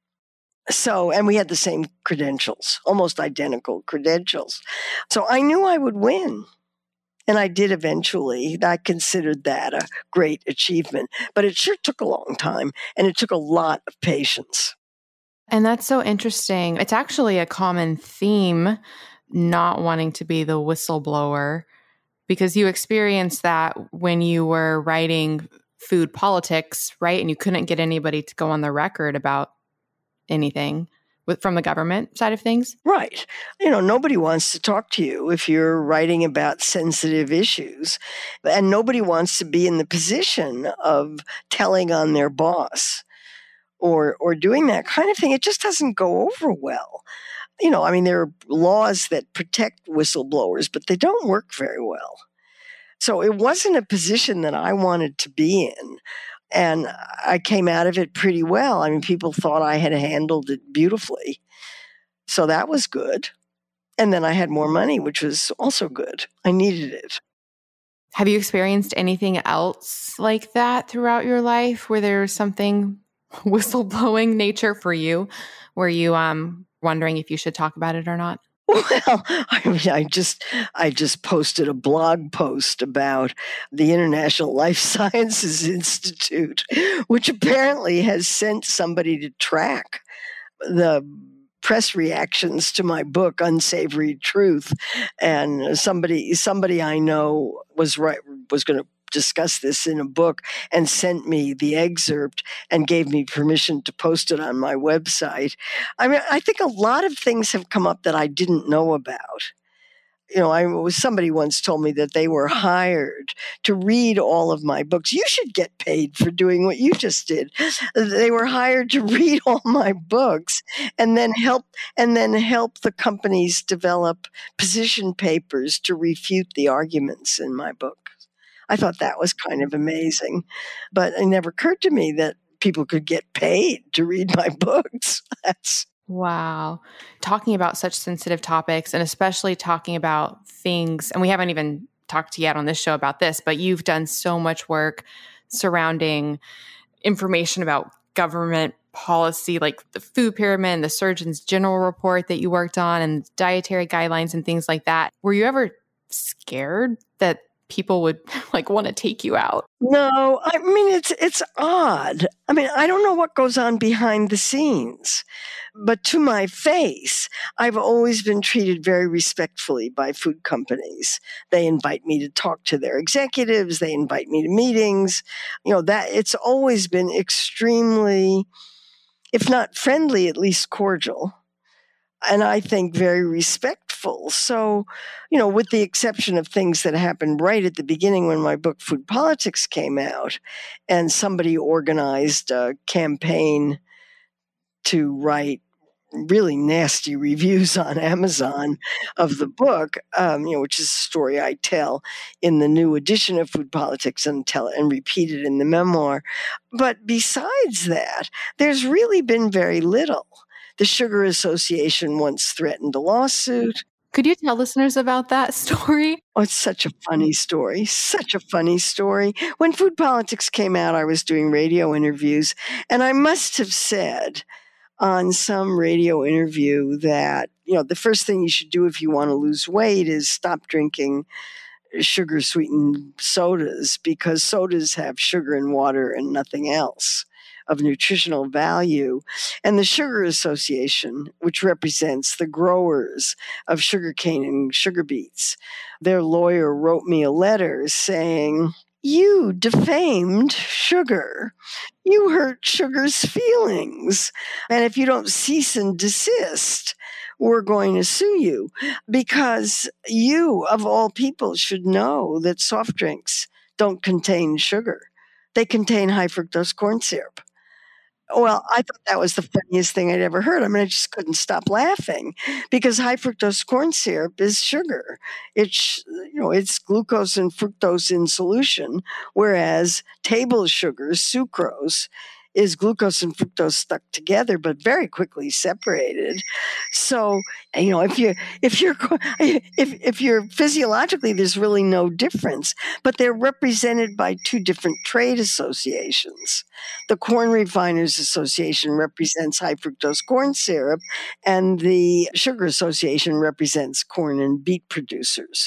[SPEAKER 1] So, and we had the same credentials, almost identical credentials. So I knew I would win. And I did eventually. I considered that a great achievement, but it sure took a long time and it took a lot of patience.
[SPEAKER 2] And that's so interesting. It's actually a common theme, not wanting to be the whistleblower, because you experienced that when you were writing food politics, right? And you couldn't get anybody to go on the record about anything with, from the government side of things.
[SPEAKER 1] Right. You know, nobody wants to talk to you if you're writing about sensitive issues. And nobody wants to be in the position of telling on their boss or or doing that kind of thing. It just doesn't go over well. You know, I mean, there are laws that protect whistleblowers, but they don't work very well. So it wasn't a position that I wanted to be in. And I came out of it pretty well. I mean, people thought I had handled it beautifully. So that was good. And then I had more money, which was also good. I needed it.
[SPEAKER 2] Have you experienced anything else like that throughout your life where there was something whistleblowing nature for you? Were you um, wondering if you should talk about it or not?
[SPEAKER 1] Well, I mean, I just I just posted a blog post about the International Life Sciences Institute, which apparently has sent somebody to track the press reactions to my book, Unsavory Truth, and somebody somebody I know was right was going to discuss this in a book and sent me the excerpt and gave me permission to post it on my website. I mean, I think a lot of things have come up that I didn't know about. You know, I was somebody once told me that they were hired to read all of my books. You should get paid for doing what you just did. They were hired to read all my books and then help and then help the companies develop position papers to refute the arguments in my book. I thought that was kind of amazing, but it never occurred to me that people could get paid to read my books. That's
[SPEAKER 2] wow. Talking about such sensitive topics and especially talking about things, and we haven't even talked yet on this show about this, but you've done so much work surrounding information about government policy, like the food pyramid and the Surgeon's General report that you worked on and dietary guidelines and things like that. Were you ever scared that people would like want to take you out?
[SPEAKER 1] No, I mean, it's it's odd. I mean, I don't know what goes on behind the scenes, but to my face, I've always been treated very respectfully by food companies. They invite me to talk to their executives. They invite me to meetings. You know, that it's always been extremely, if not friendly, at least cordial. And I think very respectful. So, you know, with the exception of things that happened right at the beginning when my book Food Politics came out, and somebody organized a campaign to write really nasty reviews on Amazon of the book, um, you know, which is a story I tell in the new edition of Food Politics and tell and repeat it in the memoir. But besides that, there's really been very little. The Sugar Association once threatened a lawsuit.
[SPEAKER 2] Could you tell listeners about that story?
[SPEAKER 1] Oh, it's such a funny story, such a funny story. When Food Politics came out, I was doing radio interviews, and I must have said on some radio interview that, you know, the first thing you should do if you want to lose weight is stop drinking sugar-sweetened sodas, because sodas have sugar and water and nothing else of nutritional value. And the Sugar Association, which represents the growers of sugarcane and sugar beets, their lawyer wrote me a letter saying, "You defamed sugar. You hurt sugar's feelings. And if you don't cease and desist, we're going to sue you, because you, of all people, should know that soft drinks don't contain sugar. They contain high fructose corn syrup." Well, I thought that was the funniest thing I'd ever heard. I mean, I just couldn't stop laughing, because high fructose corn syrup is sugar. It's, you know, it's glucose and fructose in solution, whereas table sugar, sucrose, is glucose and fructose stuck together, but very quickly separated. So, you know, if you if you're if if you're physiologically, there's really no difference. But they're represented by two different trade associations. The Corn Refiners Association represents high fructose corn syrup, and the Sugar Association represents corn and beet producers.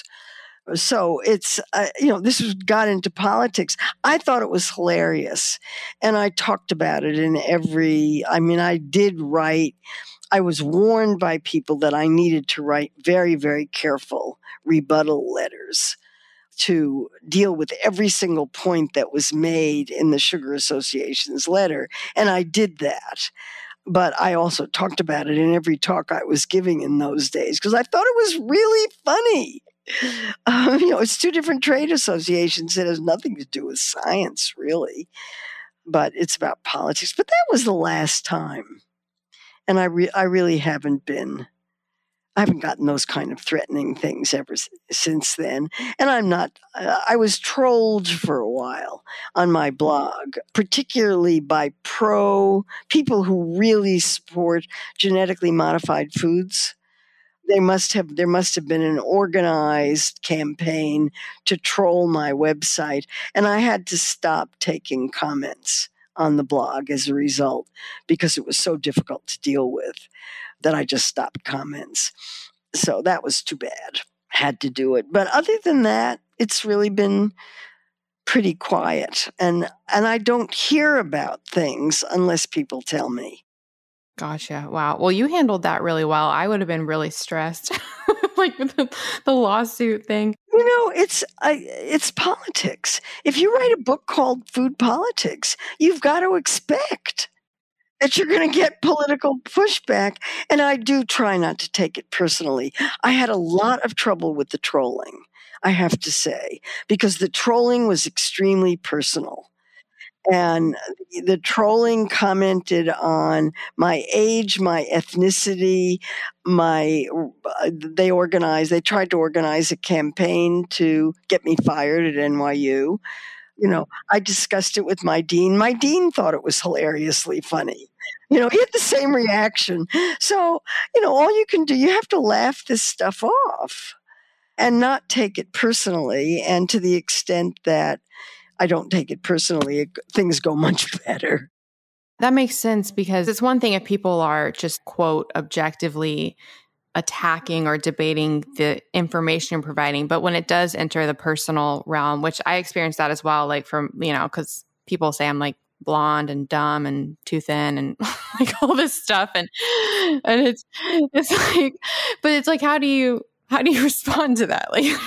[SPEAKER 1] So it's, uh, you know, this was, got into politics. I thought it was hilarious. And I talked about it in every, I mean, I did write, I was warned by people that I needed to write very, very careful rebuttal letters to deal with every single point that was made in the Sugar Association's letter. And I did that. But I also talked about it in every talk I was giving in those days, because I thought it was really funny. Um, you know, it's two different trade associations. It has nothing to do with science, really, but it's about politics. But that was the last time. And I, re- I really haven't been, I haven't gotten those kind of threatening things ever s- since then. And I'm not, uh, I was trolled for a while on my blog, particularly by pro people who really support genetically modified foods. They must have, there must have been an organized campaign to troll my website. And I had to stop taking comments on the blog as a result, because it was so difficult to deal with that I just stopped comments. So that was too bad. Had to do it. But other than that, it's really been pretty quiet. And, and I don't hear about things unless people tell me.
[SPEAKER 2] Gotcha. Wow. Well, you handled that really well. I would have been really stressed, like with the, the lawsuit thing.
[SPEAKER 1] You know, it's I, it's politics. If you write a book called Food Politics, you've got to expect that you're going to get political pushback. And I do try not to take it personally. I had a lot of trouble with the trolling, I have to say, because the trolling was extremely personal. And the trolling commented on my age, my ethnicity, my, uh, they organized, they tried to organize a campaign to get me fired at N Y U. You know, I discussed it with my dean. My dean thought it was hilariously funny. You know, he had the same reaction. So, you know, all you can do, you have to laugh this stuff off and not take it personally. And to the extent that I don't take it personally, it, things go much better.
[SPEAKER 2] That makes sense, because it's one thing if people are just, quote, objectively attacking or debating the information you're providing. But when it does enter the personal realm, which I experienced that as well, like from, you know, because people say I'm like blonde and dumb and too thin and like all this stuff. And, and it's, it's like, but it's like, how do you, how do you respond to that? Like,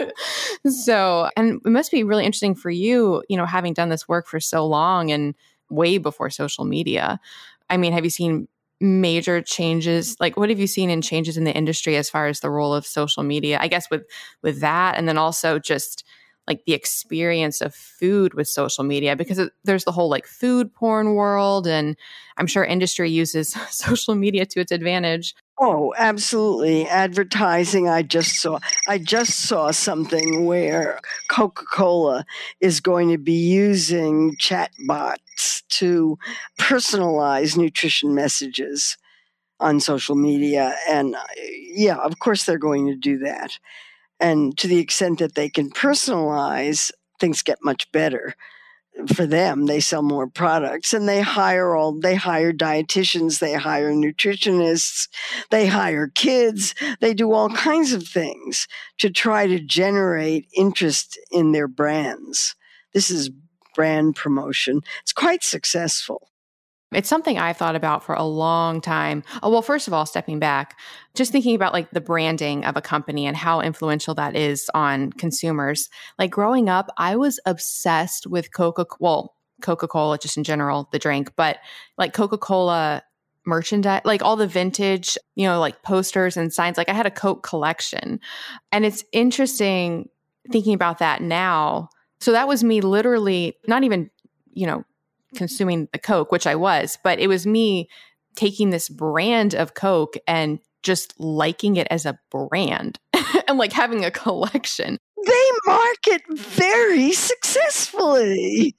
[SPEAKER 2] so, and it must be really interesting for you, you know, having done this work for so long and way before social media. I mean, have you seen major changes? Like, what have you seen in changes in the industry as far as the role of social media? I guess with, with that, and then also just like the experience of food with social media, because it, there's the whole like food porn world, and I'm sure industry uses social media to its advantage.
[SPEAKER 1] Oh, absolutely. Advertising. I just saw, I just saw something where Coca-Cola is going to be using chatbots to personalize nutrition messages on social media. And yeah, of course they're going to do that. And to the extent that they can personalize, things get much better for them. They sell more products, and they hire all, they hire dietitians, they hire nutritionists, they hire kids, they do all kinds of things to try to generate interest in their brands. This is brand promotion. It's quite successful.
[SPEAKER 2] It's something I've thought about for a long time. Oh, well, first of all, stepping back, just thinking about like the branding of a company and how influential that is on consumers. Like growing up, I was obsessed with Coca, well, Coca-Cola just in general, the drink, but like Coca-Cola merchandise, like all the vintage, you know, like posters and signs. Like I had a Coke collection. And it's interesting thinking about that now. So that was me literally not even, you know, consuming the Coke, which I was, but it was me taking this brand of Coke and just liking it as a brand and like having a collection.
[SPEAKER 1] They market very successfully.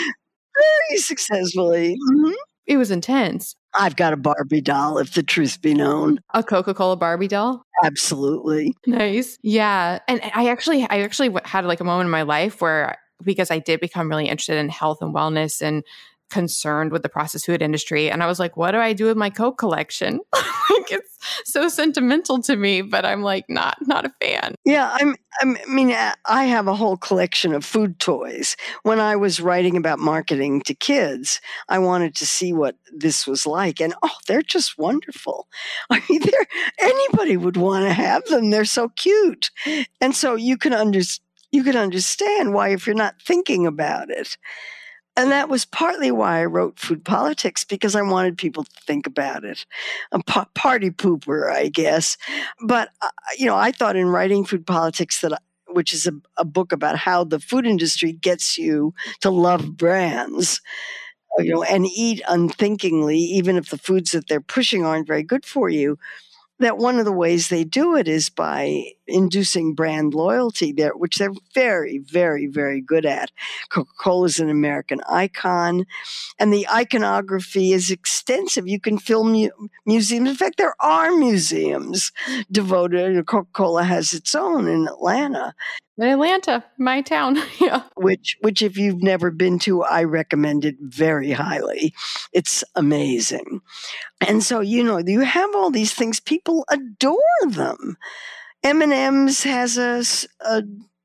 [SPEAKER 1] Very successfully. Mm-hmm.
[SPEAKER 2] It was intense.
[SPEAKER 1] I've got a Barbie doll, if the truth be known.
[SPEAKER 2] A Coca-Cola Barbie doll?
[SPEAKER 1] Absolutely.
[SPEAKER 2] Nice. Yeah. And I actually, I actually had like a moment in my life where, because I did become really interested in health and wellness and concerned with the processed food industry. And I was like, what do I do with my Coke collection? Like it's so sentimental to me, but I'm like, not, not a fan.
[SPEAKER 1] Yeah. I'm, I'm, I mean, I have a whole collection of food toys. When I was writing about marketing to kids, I wanted to see what this was like. And oh, they're just wonderful. I mean, they're, anybody would want to have them. They're so cute. And so you can understand. You can understand why if you're not thinking about it. And that was partly why I wrote Food Politics, because I wanted people to think about it. A pa- party pooper, I guess. But, uh, you know, I thought in writing Food Politics, that, which is a, a book about how the food industry gets you to love brands, you know, and eat unthinkingly, even if the foods that they're pushing aren't very good for you, that one of the ways they do it is by inducing brand loyalty there, which they're very, very, very good at. Coca-Cola is an American icon, and the iconography is extensive. You can fill mu- museums. In fact, there are museums devoted. Coca-Cola has its own in Atlanta.
[SPEAKER 2] In Atlanta, my town. Yeah.
[SPEAKER 1] Which, which if you've never been to, I recommend it very highly. It's amazing. And so, you know, you have all these things. People adore them. M and M's has a, a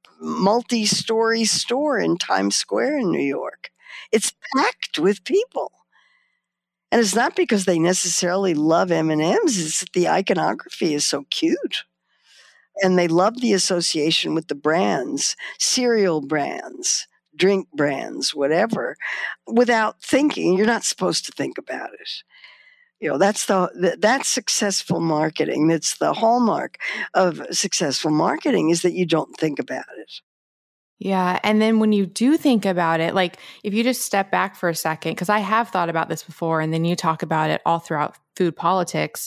[SPEAKER 1] multi-story store in Times Square in New York. It's packed with people. And it's not because they necessarily love M and M's. It's that the iconography is so cute. And they love the association with the brands, cereal brands, drink brands, whatever, without thinking. You're not supposed to think about it. You know, that's the that's successful marketing. That's the hallmark of successful marketing, is that you don't think about it.
[SPEAKER 2] Yeah. And then when you do think about it, like if you just step back for a second, because I have thought about this before, and then you talk about it all throughout Food Politics,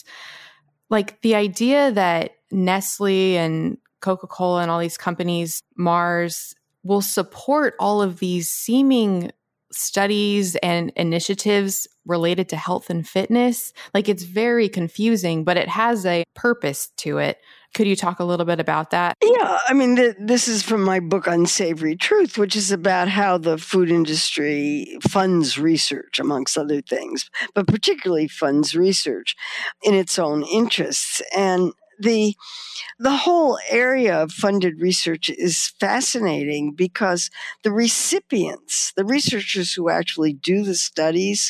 [SPEAKER 2] like the idea that Nestle and Coca-Cola and all these companies, Mars, will support all of these seeming studies and initiatives related to health and fitness. Like it's very confusing, but it has a purpose to it. Could you talk a little bit about that?
[SPEAKER 1] Yeah, I mean, the, this is from my book Unsavory Truth, which is about how the food industry funds research, amongst other things, but particularly funds research in its own interests. And the the whole area of funded research is fascinating because the recipients, the researchers who actually do the studies,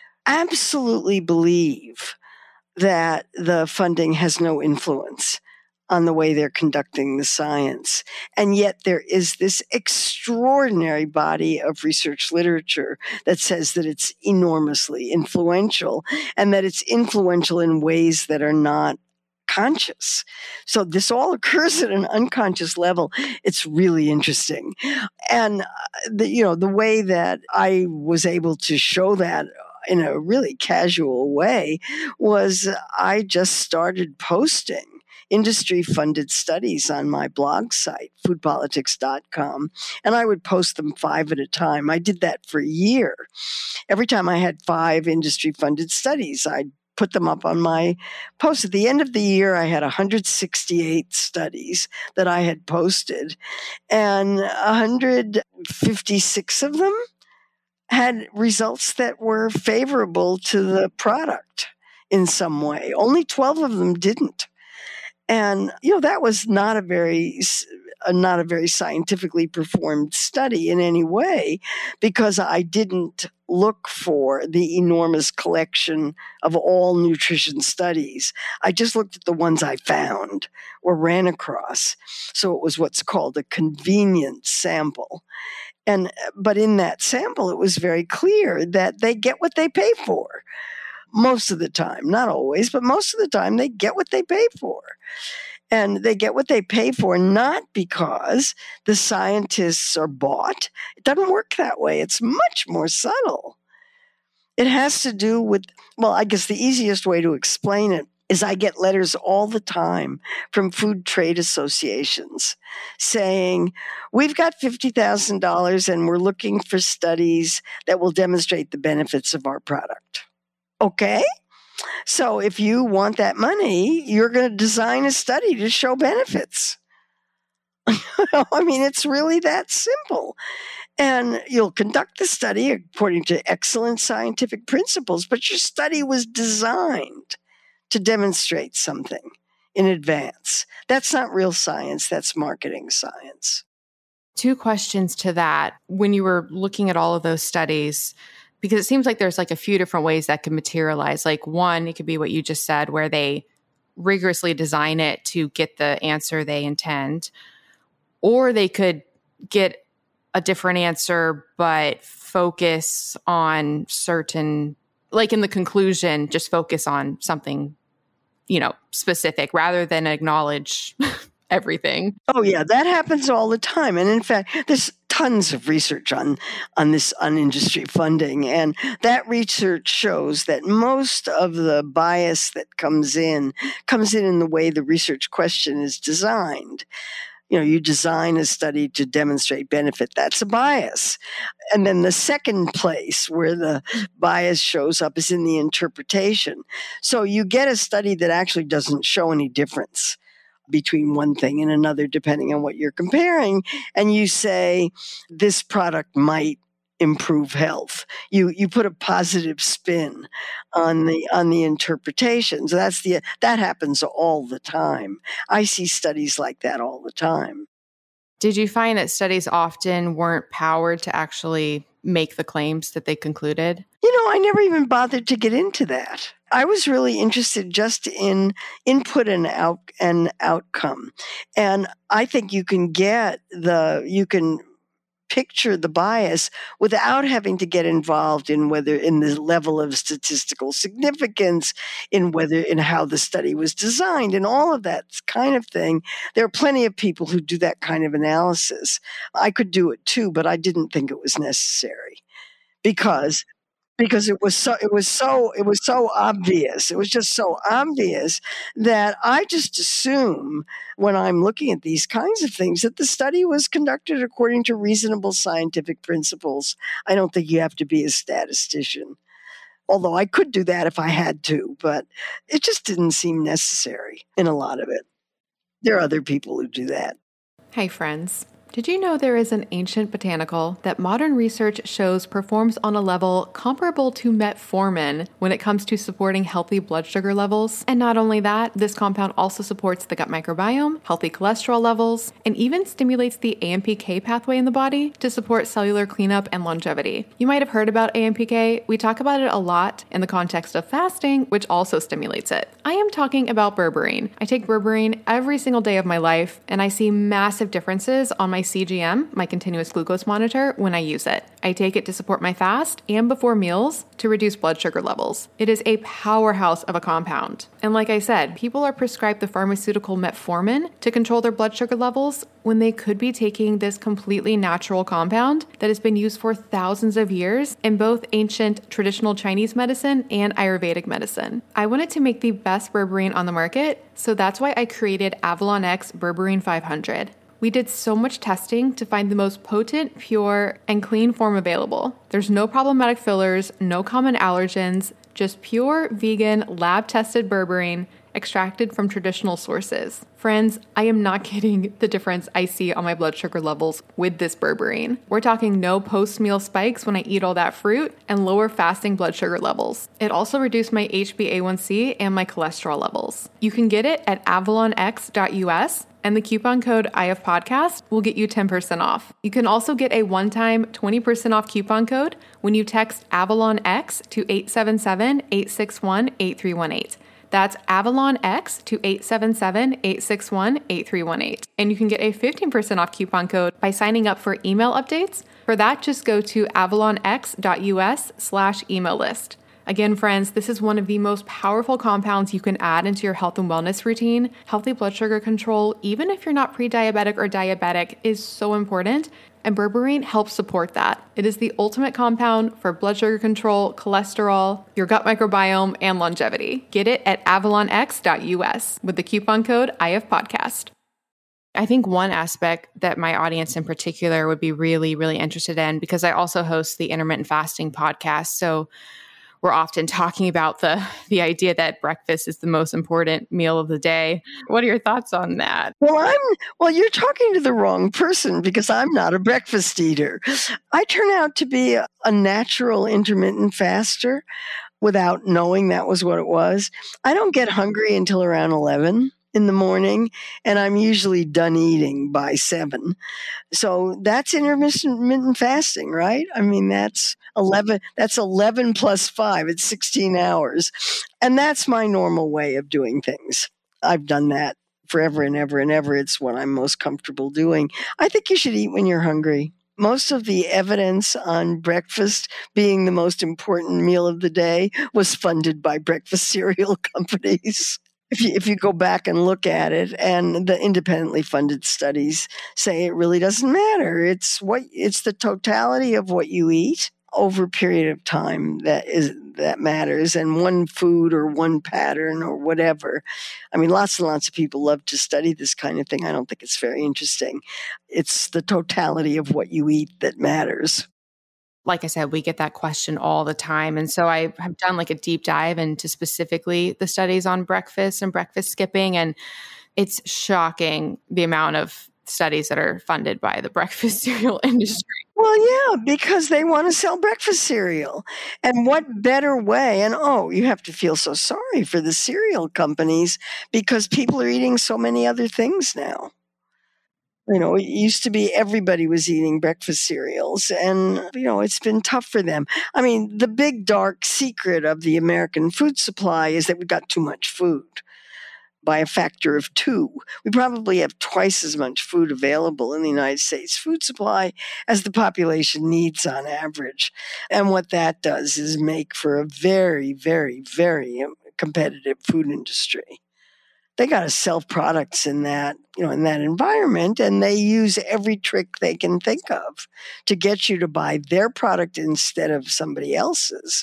[SPEAKER 1] absolutely believe that the funding has no influence on the way they're conducting the science. And yet there is this extraordinary body of research literature that says that it's enormously influential, and that it's influential in ways that are not conscious. So this all occurs at an unconscious level. It's really interesting. And the, you know, the way that I was able to show that in a really casual way was I just started posting industry-funded studies on my blog site, food politics dot com, and I would post them five at a time. I did that for a year. Every time I had five industry-funded studies, I'd put them up on my post. At the end of the year, I had one hundred sixty-eight studies that I had posted, and one hundred fifty-six of them had results that were favorable to the product in some way. Only twelve of them didn't. And, you know, that was not a very, uh, not a very scientifically performed study in any way, because I didn't look for the enormous collection of all nutrition studies. I just looked at the ones I found or ran across. So it was what's called a convenient sample. And, but in that sample, it was very clear that they get what they pay for. Most of the time, not always, but most of the time they get what they pay for. And they get what they pay for not because the scientists are bought. It doesn't work that way. It's much more subtle. It has to do with, well, I guess the easiest way to explain it is I get letters all the time from food trade associations saying, we've got fifty thousand dollars and we're looking for studies that will demonstrate the benefits of our product. Okay, so if you want that money, you're going to design a study to show benefits. I mean, it's really that simple. And you'll conduct the study according to excellent scientific principles, but your study was designed to demonstrate something in advance. That's not real science, that's marketing science.
[SPEAKER 2] Two questions to that. When you were looking at all of those studies, because it seems like there's like a few different ways that could materialize. Like one, it could be what you just said, where they rigorously design it to get the answer they intend. Or they could get a different answer, but focus on certain, like in the conclusion, just focus on something, you know, specific rather than acknowledge everything.
[SPEAKER 1] Oh, yeah, that happens all the time. And in fact, there's tons of research on, on this, on industry funding. And that research shows that most of the bias that comes in, comes in in the way the research question is designed. You know, you design a study to demonstrate benefit. That's a bias. And then the second place where the bias shows up is in the interpretation. So you get a study that actually doesn't show any difference between one thing and another, depending on what you're comparing. And you say, this product might improve health. You you put a positive spin on the on the interpretations. That's the that happens all the time. I see studies like that all the time.
[SPEAKER 2] Did you find that studies often weren't powered to actually make the claims that they concluded?
[SPEAKER 1] You know, I never even bothered to get into that. I was really interested just in input and out and outcome. And I think you can get the you can picture the bias without having to get involved in whether in the level of statistical significance, in whether in how the study was designed, and all of that kind of thing. There are plenty of people who do that kind of analysis. I could do it too, but I didn't think it was necessary because because it was so it was so it was so obvious. It was just so obvious that I just assume when I'm looking at these kinds of things that the study was conducted according to reasonable scientific principles. I don't think you have to be a statistician. Although I could do that if I had to, but it just didn't seem necessary in a lot of it. There are other people who do that.
[SPEAKER 2] Hey friends. Did you know there is an ancient botanical that modern research shows performs on a level comparable to metformin when it comes to supporting healthy blood sugar levels? And not only that, this compound also supports the gut microbiome, healthy cholesterol levels, and even stimulates the A M P K pathway in the body to support cellular cleanup and longevity. You might have heard about A M P K. We talk about it a lot in the context of fasting, which also stimulates it. I am talking about berberine. I take berberine every single day of my life, and I see massive differences on my C G M, my continuous glucose monitor, when I use it. I take it to support my fast and before meals to reduce blood sugar levels. It is a powerhouse of a compound. And like I said, people are prescribed the pharmaceutical metformin to control their blood sugar levels when they could be taking this completely natural compound that has been used for thousands of years in both ancient traditional Chinese medicine and Ayurvedic medicine. I wanted to make the best berberine on the market, so that's why I created Avalon X Berberine five hundred. We did so much testing to find the most potent, pure, and clean form available. There's no problematic fillers, no common allergens, just pure, vegan, lab-tested berberine extracted from traditional sources. Friends, I am not kidding the difference I see on my blood sugar levels with this berberine. We're talking no post-meal spikes when I eat all that fruit and lower fasting blood sugar levels. It also reduced my H b A one c and my cholesterol levels. You can get it at avalon x dot u s and the coupon code I F podcast will get you ten percent off. You can also get a one-time twenty percent off coupon code when you text AvalonX to eight seven seven, eight six one, eight three one eight. That's AvalonX to eight seven seven, eight six one, eight three one eight. And you can get a fifteen percent off coupon code by signing up for email updates. For that, just go to avalonx dot u s slash email list. Again, friends, this is one of the most powerful compounds you can add into your health and wellness routine. Healthy blood sugar control, even if you're not pre-diabetic or diabetic, is so important, and berberine helps support that. It is the ultimate compound for blood sugar control, cholesterol, your gut microbiome, and longevity. Get it at avalonx dot u s with the coupon code I F podcast. I think one aspect that my audience in particular would be really, really interested in, because I also host the intermittent fasting podcast. So we're often talking about the the idea that breakfast is the most important meal of the day. What are your thoughts on that?
[SPEAKER 1] Well, I'm well, you're talking to the wrong person, because I'm not a breakfast eater. I turn out to be a, a natural intermittent faster without knowing that was what it was. I don't get hungry until around eleven in the morning, and I'm usually done eating by seven. So that's intermittent fasting, right? I mean, that's eleven, that's eleven plus five, it's sixteen hours. And that's my normal way of doing things. I've done that forever and ever and ever. It's what I'm most comfortable doing. I think you should eat when you're hungry. Most of the evidence on breakfast being the most important meal of the day was funded by breakfast cereal companies. If you, if you go back and look at it, and the independently funded studies say it really doesn't matter. It's what it's the totality of what you eat over a period of time that is that matters, and one food or one pattern or whatever. I mean, lots and lots of people love to study this kind of thing. I don't think it's very interesting. It's the totality of what you eat that matters.
[SPEAKER 2] Like I said, we get that question all the time. And so I have done like a deep dive into specifically the studies on breakfast and breakfast skipping. And it's shocking the amount of studies that are funded by the breakfast cereal industry.
[SPEAKER 1] Well, yeah, because they want to sell breakfast cereal. And what better way? And oh, you have to feel so sorry for the cereal companies, because people are eating so many other things now. You know, it used to be everybody was eating breakfast cereals, and, you know, it's been tough for them. I mean, the big dark secret of the American food supply is that we've got too much food by a factor of two. We probably have twice as much food available in the United States food supply as the population needs on average. And what that does is make for a very, very, very competitive food industry. They got to sell products in that, you know, in that environment, and they use every trick they can think of to get you to buy their product instead of somebody else's.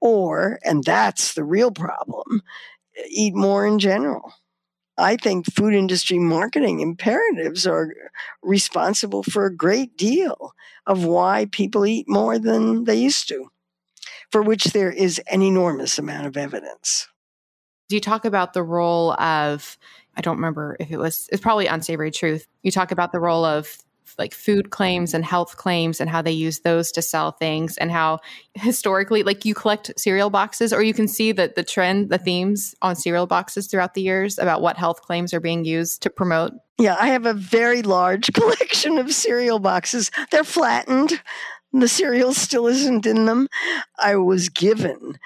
[SPEAKER 1] Or, and that's the real problem, eat more in general. I think food industry marketing imperatives are responsible for a great deal of why people eat more than they used to, for which there is an enormous amount of evidence.
[SPEAKER 2] Do you talk about the role of, I don't remember if it was, it's probably Unsavory Truth. You talk about the role of like food claims and health claims and how they use those to sell things, and how historically, like you collect cereal boxes, or you can see that the trend, the themes on cereal boxes throughout the years about what health claims are being used to promote.
[SPEAKER 1] Yeah, I have a very large collection of cereal boxes. They're flattened. The cereal still isn't in them. I was given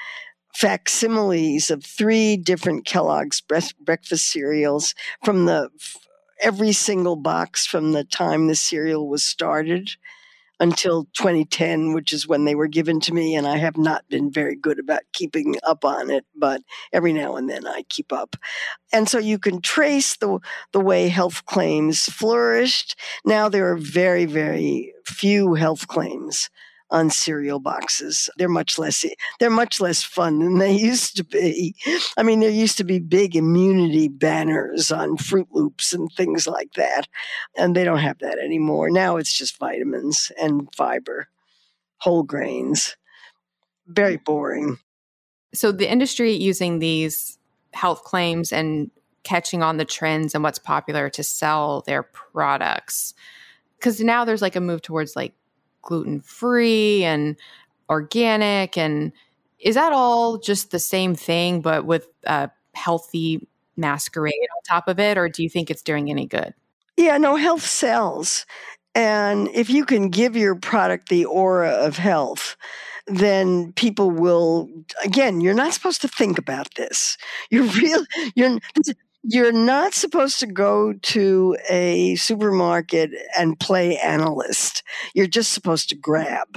[SPEAKER 1] facsimiles of three different Kellogg's breakfast cereals from the every single box from the time the cereal was started until twenty ten, which is when they were given to me. And I have not been very good about keeping up on it, but every now and then I keep up. And so you can trace the the way health claims flourished. Now there are very, very few health claims on cereal boxes. They're much less they're much less fun than they used to be. I mean, there used to be big immunity banners on Fruit Loops and things like that, and they don't have that anymore. Now it's just vitamins and fiber, whole grains. Very boring.
[SPEAKER 2] So the industry using these health claims and catching on the trends and what's popular to sell their products. Because now there's like a move towards like gluten-free and organic. And is that all just the same thing, but with a healthy masquerade on top of it? Or do you think it's doing any good?
[SPEAKER 1] Yeah, no, health sells. And if you can give your product the aura of health, then people will, again, you're not supposed to think about this. You're real, you're, you're not supposed to go to a supermarket and play analyst. You're just supposed to grab.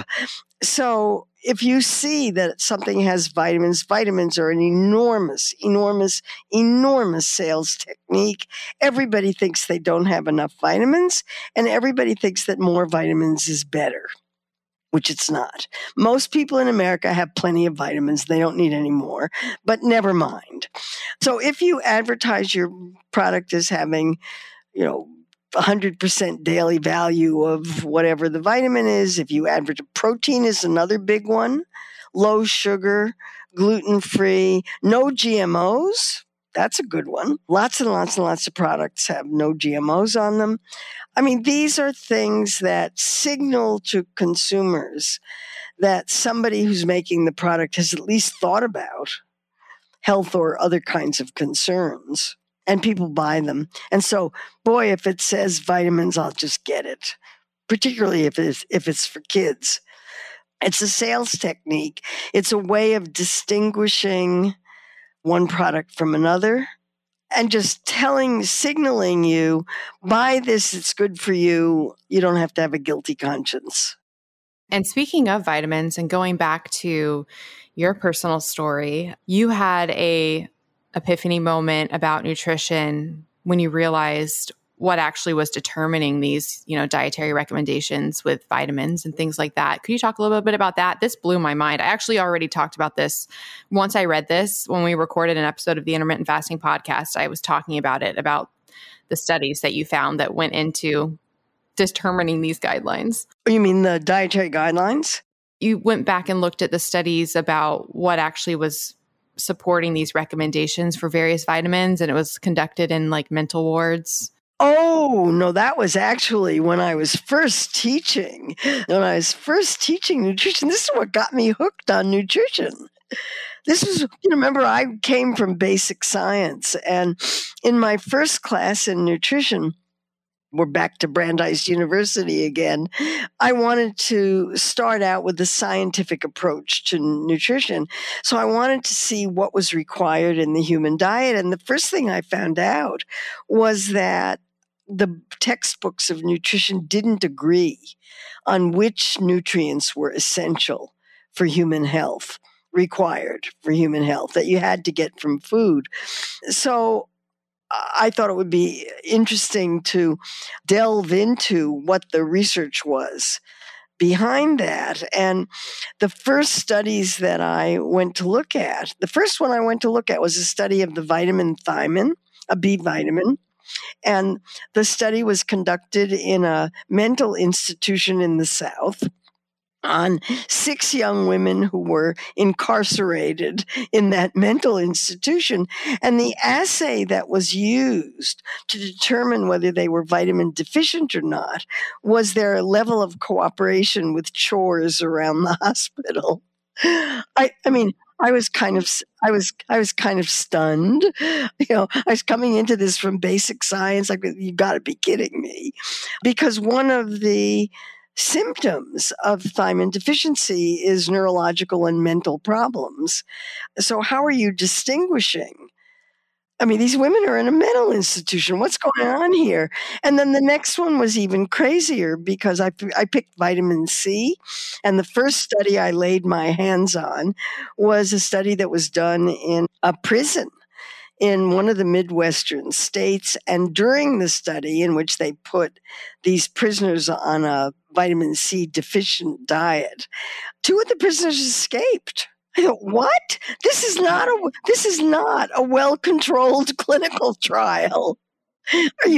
[SPEAKER 1] So if you see that something has vitamins, vitamins are an enormous, enormous, enormous sales technique. Everybody thinks they don't have enough vitamins, and everybody thinks that more vitamins is better, which it's not. Most people in America have plenty of vitamins. They don't need any more, but never mind. So if you advertise your product as having, you know, one hundred percent daily value of whatever the vitamin is. If you advertise, protein is another big one. Low sugar, gluten-free, no G M Os. That's a good one. Lots and lots and lots of products have no G M Os on them. I mean, these are things that signal to consumers that somebody who's making the product has at least thought about health or other kinds of concerns. And people buy them. And so, boy, if it says vitamins, I'll just get it, particularly if it's, if it's for kids. It's a sales technique. It's a way of distinguishing one product from another and just telling, signaling you, buy this, it's good for you. You don't have to have a guilty conscience.
[SPEAKER 2] And speaking of vitamins and going back to your personal story, you had a epiphany moment about nutrition when you realized what actually was determining these, you know, dietary recommendations with vitamins and things like that. Could you talk a little bit about that? This blew my mind. I actually already talked about this once I read this when we recorded an episode of the Intermittent Fasting Podcast. I was talking about it, about the studies that you found that went into determining these guidelines.
[SPEAKER 1] You mean the dietary guidelines?
[SPEAKER 2] You went back and looked at the studies about what actually was supporting these recommendations for various vitamins, and it was conducted in like mental wards.
[SPEAKER 1] Oh, no, that was actually when I was first teaching. When I was first teaching nutrition, this is what got me hooked on nutrition. This was, you remember, I came from basic science, and in my first class in nutrition, we're back to Brandeis University again. I wanted to start out with the scientific approach to nutrition. So I wanted to see what was required in the human diet. And the first thing I found out was that the textbooks of nutrition didn't agree on which nutrients were essential for human health, required for human health, that you had to get from food. So I thought it would be interesting to delve into what the research was behind that. And the first studies that I went to look at, the first one I went to look at was a study of the vitamin thiamine, a B vitamin. And the study was conducted in a mental institution in the South on six young women who were incarcerated in that mental institution. And the assay that was used to determine whether they were vitamin deficient or not was their level of cooperation with chores around the hospital. I, I mean, I was kind of, I was, I was kind of stunned. You know, I was coming into this from basic science. Like, you got to be kidding me, because one of the symptoms of thiamine deficiency is neurological and mental problems. So how are you distinguishing? I mean, these women are in a mental institution. What's going on here? And then the next one was even crazier, because I, I picked vitamin C. And the first study I laid my hands on was a study that was done in a prison in one of the Midwestern states. And during the study, in which they put these prisoners on a vitamin C deficient diet, two of the prisoners escaped. I thought, what? This is not a this is not a well-controlled clinical trial. Are you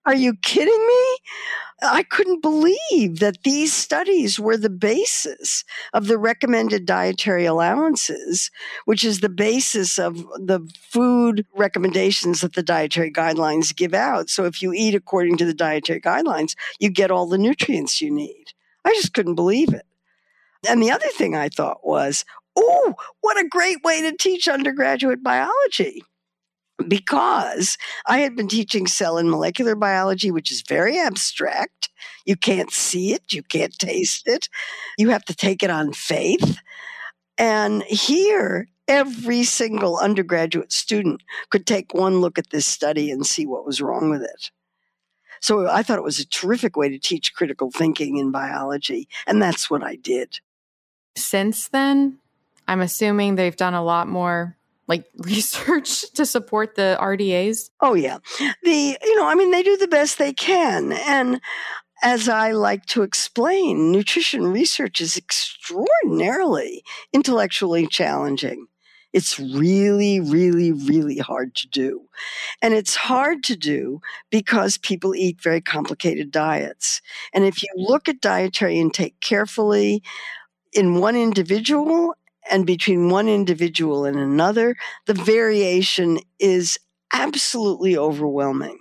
[SPEAKER 1] Are you kidding me? I couldn't believe that these studies were the basis of the recommended dietary allowances, which is the basis of the food recommendations that the dietary guidelines give out. So if you eat according to the dietary guidelines, you get all the nutrients you need. I just couldn't believe it. And the other thing I thought was, oh, what a great way to teach undergraduate biology. Because I had been teaching cell and molecular biology, which is very abstract. You can't see it. You can't taste it. You have to take it on faith. And here, every single undergraduate student could take one look at this study and see what was wrong with it. So I thought it was a terrific way to teach critical thinking in biology. And that's what I did.
[SPEAKER 2] Since then, I'm assuming they've done a lot more like research to support the R D As?
[SPEAKER 1] Oh, yeah. The, you know, I mean, they do the best they can. And as I like to explain, nutrition research is extraordinarily intellectually challenging. It's really, really, really hard to do. And it's hard to do because people eat very complicated diets. And if you look at dietary intake carefully in one individual and between one individual and another, the variation is absolutely overwhelming.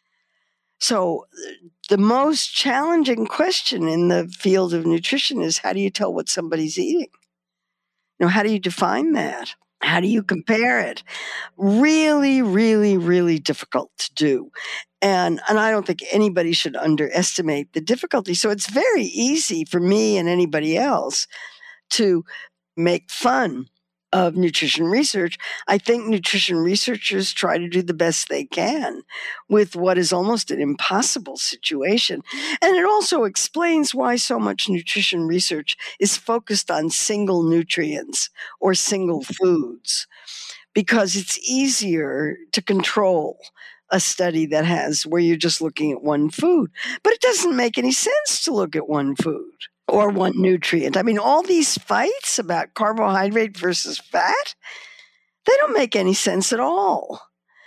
[SPEAKER 1] So the most challenging question in the field of nutrition is, how do you tell what somebody's eating? You know, how do you define that? How do you compare it? Really, really, really difficult to do. And, and I don't think anybody should underestimate the difficulty. So it's very easy for me and anybody else to make fun of nutrition research. I think nutrition researchers try to do the best they can with what is almost an impossible situation. And it also explains why so much nutrition research is focused on single nutrients or single foods, because it's easier to control a study that has where you're just looking at one food. But it doesn't make any sense to look at one food or one nutrient. I mean, all these fights about carbohydrate versus fat, they don't make any sense at all,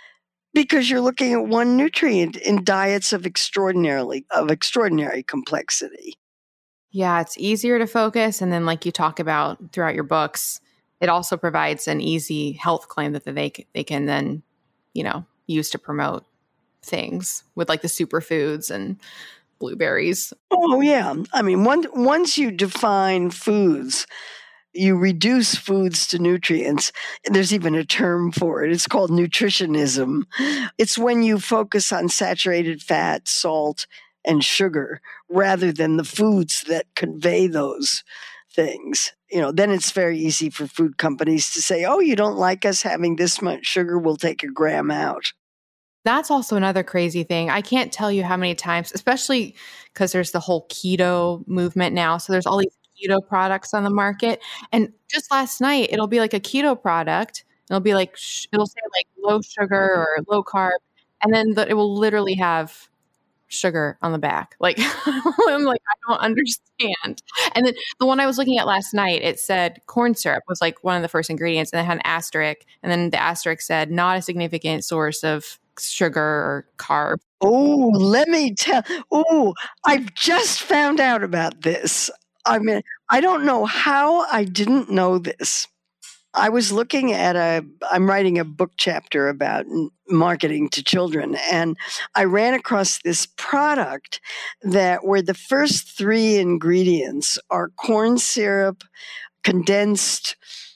[SPEAKER 1] because you're looking at one nutrient in diets of extraordinarily of extraordinary complexity.
[SPEAKER 2] Yeah, it's easier to focus. And then, like you talk about throughout your books, it also provides an easy health claim that they they can then, you know, use to promote things with like the superfoods and blueberries.
[SPEAKER 1] Oh, yeah. I mean, one, once you define foods, you reduce foods to nutrients. There's even a term for it. It's called nutritionism. It's when you focus on saturated fat, salt, and sugar rather than the foods that convey those things. You know, then it's very easy for food companies to say, oh, you don't like us having this much sugar, we'll take a gram out.
[SPEAKER 2] That's also another crazy thing. I can't tell you how many times, especially because there's the whole keto movement now. So there's all these keto products on the market. And just last night, it'll be like a keto product. It'll be like, sh- it'll say like low sugar or low carb. And then the, it will literally have sugar on the back. Like, I'm like, I don't understand. And then the one I was looking at last night, it said corn syrup was like one of the first ingredients, and it had an asterisk. And then the asterisk said not a significant source of sugar or carb.
[SPEAKER 1] Oh, let me tell. Oh, I've just found out about this. I mean, I don't know how I didn't know this. I was looking at a, I'm writing a book chapter about marketing to children, and I ran across this product that where the first three ingredients are corn syrup, condensed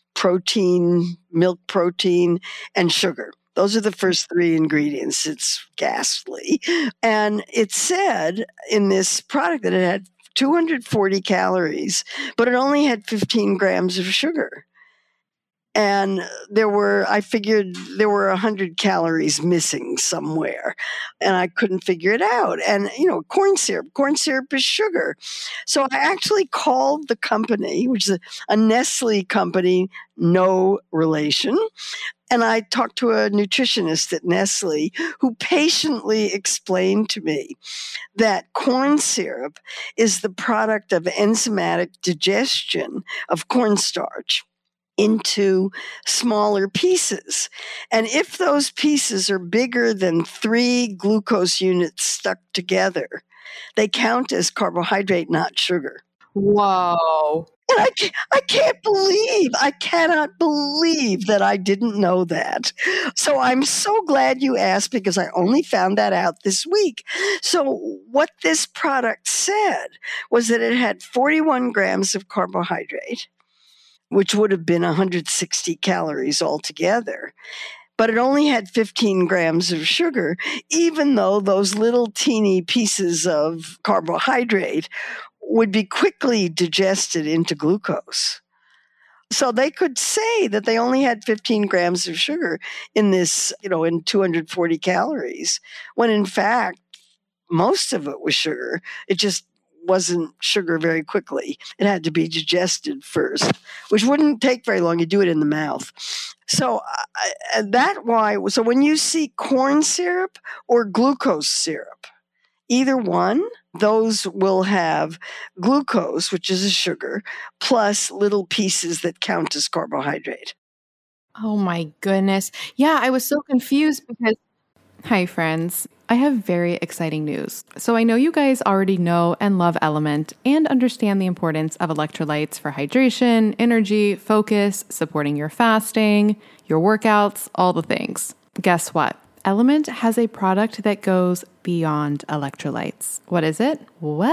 [SPEAKER 1] protein, milk protein, and sugar. Those are the first three ingredients. It's ghastly. And it said in this product that it had two hundred forty calories, but it only had fifteen grams of sugar. And there were, I figured there were one hundred calories missing somewhere, and I couldn't figure it out. And, you know, corn syrup, corn syrup is sugar. So I actually called the company, which is a, a Nestle company, no relation. And I talked to a nutritionist at Nestle who patiently explained to me that corn syrup is the product of enzymatic digestion of cornstarch into smaller pieces. And if those pieces are bigger than three glucose units stuck together, they count as carbohydrate, not sugar.
[SPEAKER 2] Whoa.
[SPEAKER 1] And I can't, I can't believe, I cannot believe that I didn't know that. So I'm so glad you asked, because I only found that out this week. So what this product said was that it had forty-one grams of carbohydrate, which would have been one hundred sixty calories altogether. But it only had fifteen grams of sugar, even though those little teeny pieces of carbohydrate would be quickly digested into glucose. So they could say that they only had fifteen grams of sugar in this, you know, in two hundred forty calories, when in fact, most of it was sugar. It just wasn't sugar very quickly. It had to be digested first, which wouldn't take very long. You do it in the mouth. So uh, that why, so when you see corn syrup or glucose syrup, either one, those will have glucose, which is a sugar, plus little pieces that count as carbohydrate.
[SPEAKER 2] Oh my goodness. Yeah, I was so confused because, hi friends, I have very exciting news. So I know you guys already know and love Element and understand the importance of electrolytes for hydration, energy, focus, supporting your fasting, your workouts, all the things. Guess what? Element has a product that goes beyond electrolytes. What is it?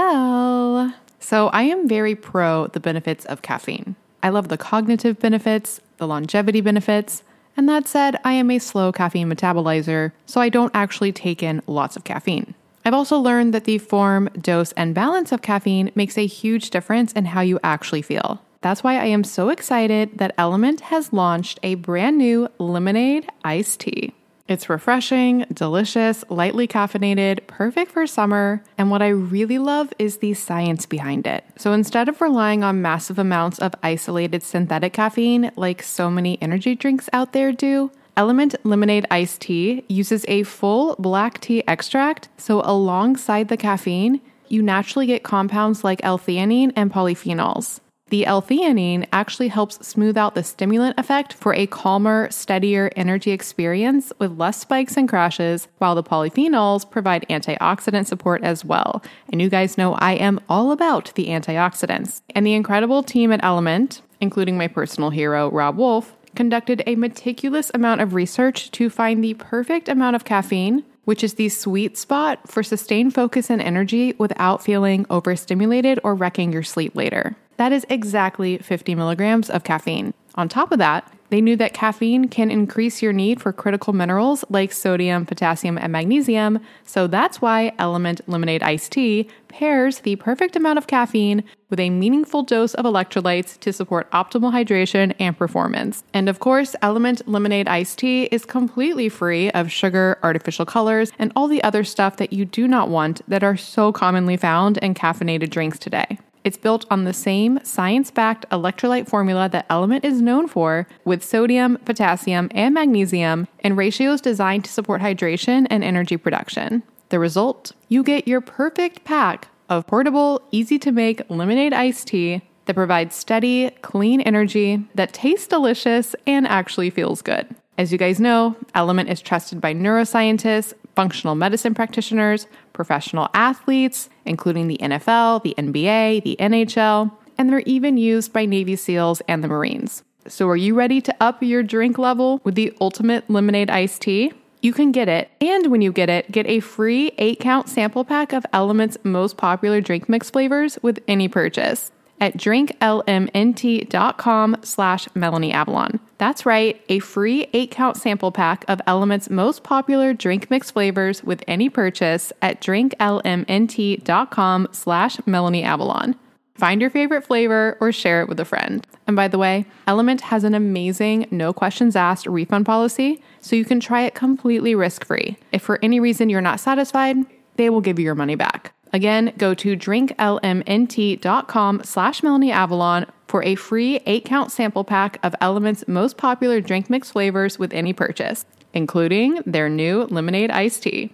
[SPEAKER 2] Well, so I am very pro the benefits of caffeine. I love the cognitive benefits, the longevity benefits, and that said, I am a slow caffeine metabolizer, so I don't actually take in lots of caffeine. I've also learned that the form, dose, and balance of caffeine makes a huge difference in how you actually feel. That's why I am so excited that Element has launched a brand new lemonade iced tea. It's refreshing, delicious, lightly caffeinated, perfect for summer, and what I really love is the science behind it. So instead of relying on massive amounts of isolated synthetic caffeine like so many energy drinks out there do, Element Lemonade Iced Tea uses a full black tea extract, so alongside the caffeine, you naturally get compounds like L-theanine and polyphenols. The L-theanine actually helps smooth out the stimulant effect for a calmer, steadier energy experience with less spikes and crashes, while the polyphenols provide antioxidant support as well. And you guys know I am all about the antioxidants. And the incredible team at Element, including my personal hero, Rob Wolf, conducted a meticulous amount of research to find the perfect amount of caffeine, which is the sweet spot for sustained focus and energy without feeling overstimulated or wrecking your sleep later. That is exactly fifty milligrams of caffeine. On top of that, they knew that caffeine can increase your need for critical minerals like sodium, potassium, and magnesium, so that's why Element Lemonade Iced Tea pairs the perfect amount of caffeine with a meaningful dose of electrolytes to support optimal hydration and performance. And of course, Element Lemonade Iced Tea is completely free of sugar, artificial colors, and all the other stuff that you do not want that are so commonly found in caffeinated drinks today. It's built on the same science-backed electrolyte formula that Element is known for, with sodium, potassium, and magnesium in ratios designed to support hydration and energy production. The result? You get your perfect pack of portable, easy-to-make lemonade iced tea that provides steady, clean energy that tastes delicious and actually feels good. As you guys know, Element is trusted by neuroscientists, functional medicine practitioners, professional athletes, including the N F L, the N B A, the N H L, and they're even used by Navy SEALs and the Marines. So are you ready to up your drink level with the ultimate lemonade iced tea? You can get it, and when you get it, get a free eight count sample pack of Element's most popular drink mix flavors with any purchase at drinklmnt.com slash Melanie Avalon. That's right, a free eight count sample pack of Element's most popular drink mix flavors with any purchase at drinklmnt.com slash Melanie Avalon. Find your favorite flavor or share it with a friend. And by the way, Element has an amazing no questions asked refund policy, so you can try it completely risk-free. If for any reason you're not satisfied, they will give you your money back. Again, go to drinklmnt.com slash Melanie Avalon for a free eight count sample pack of Element's most popular drink mix flavors with any purchase, including their new lemonade iced tea.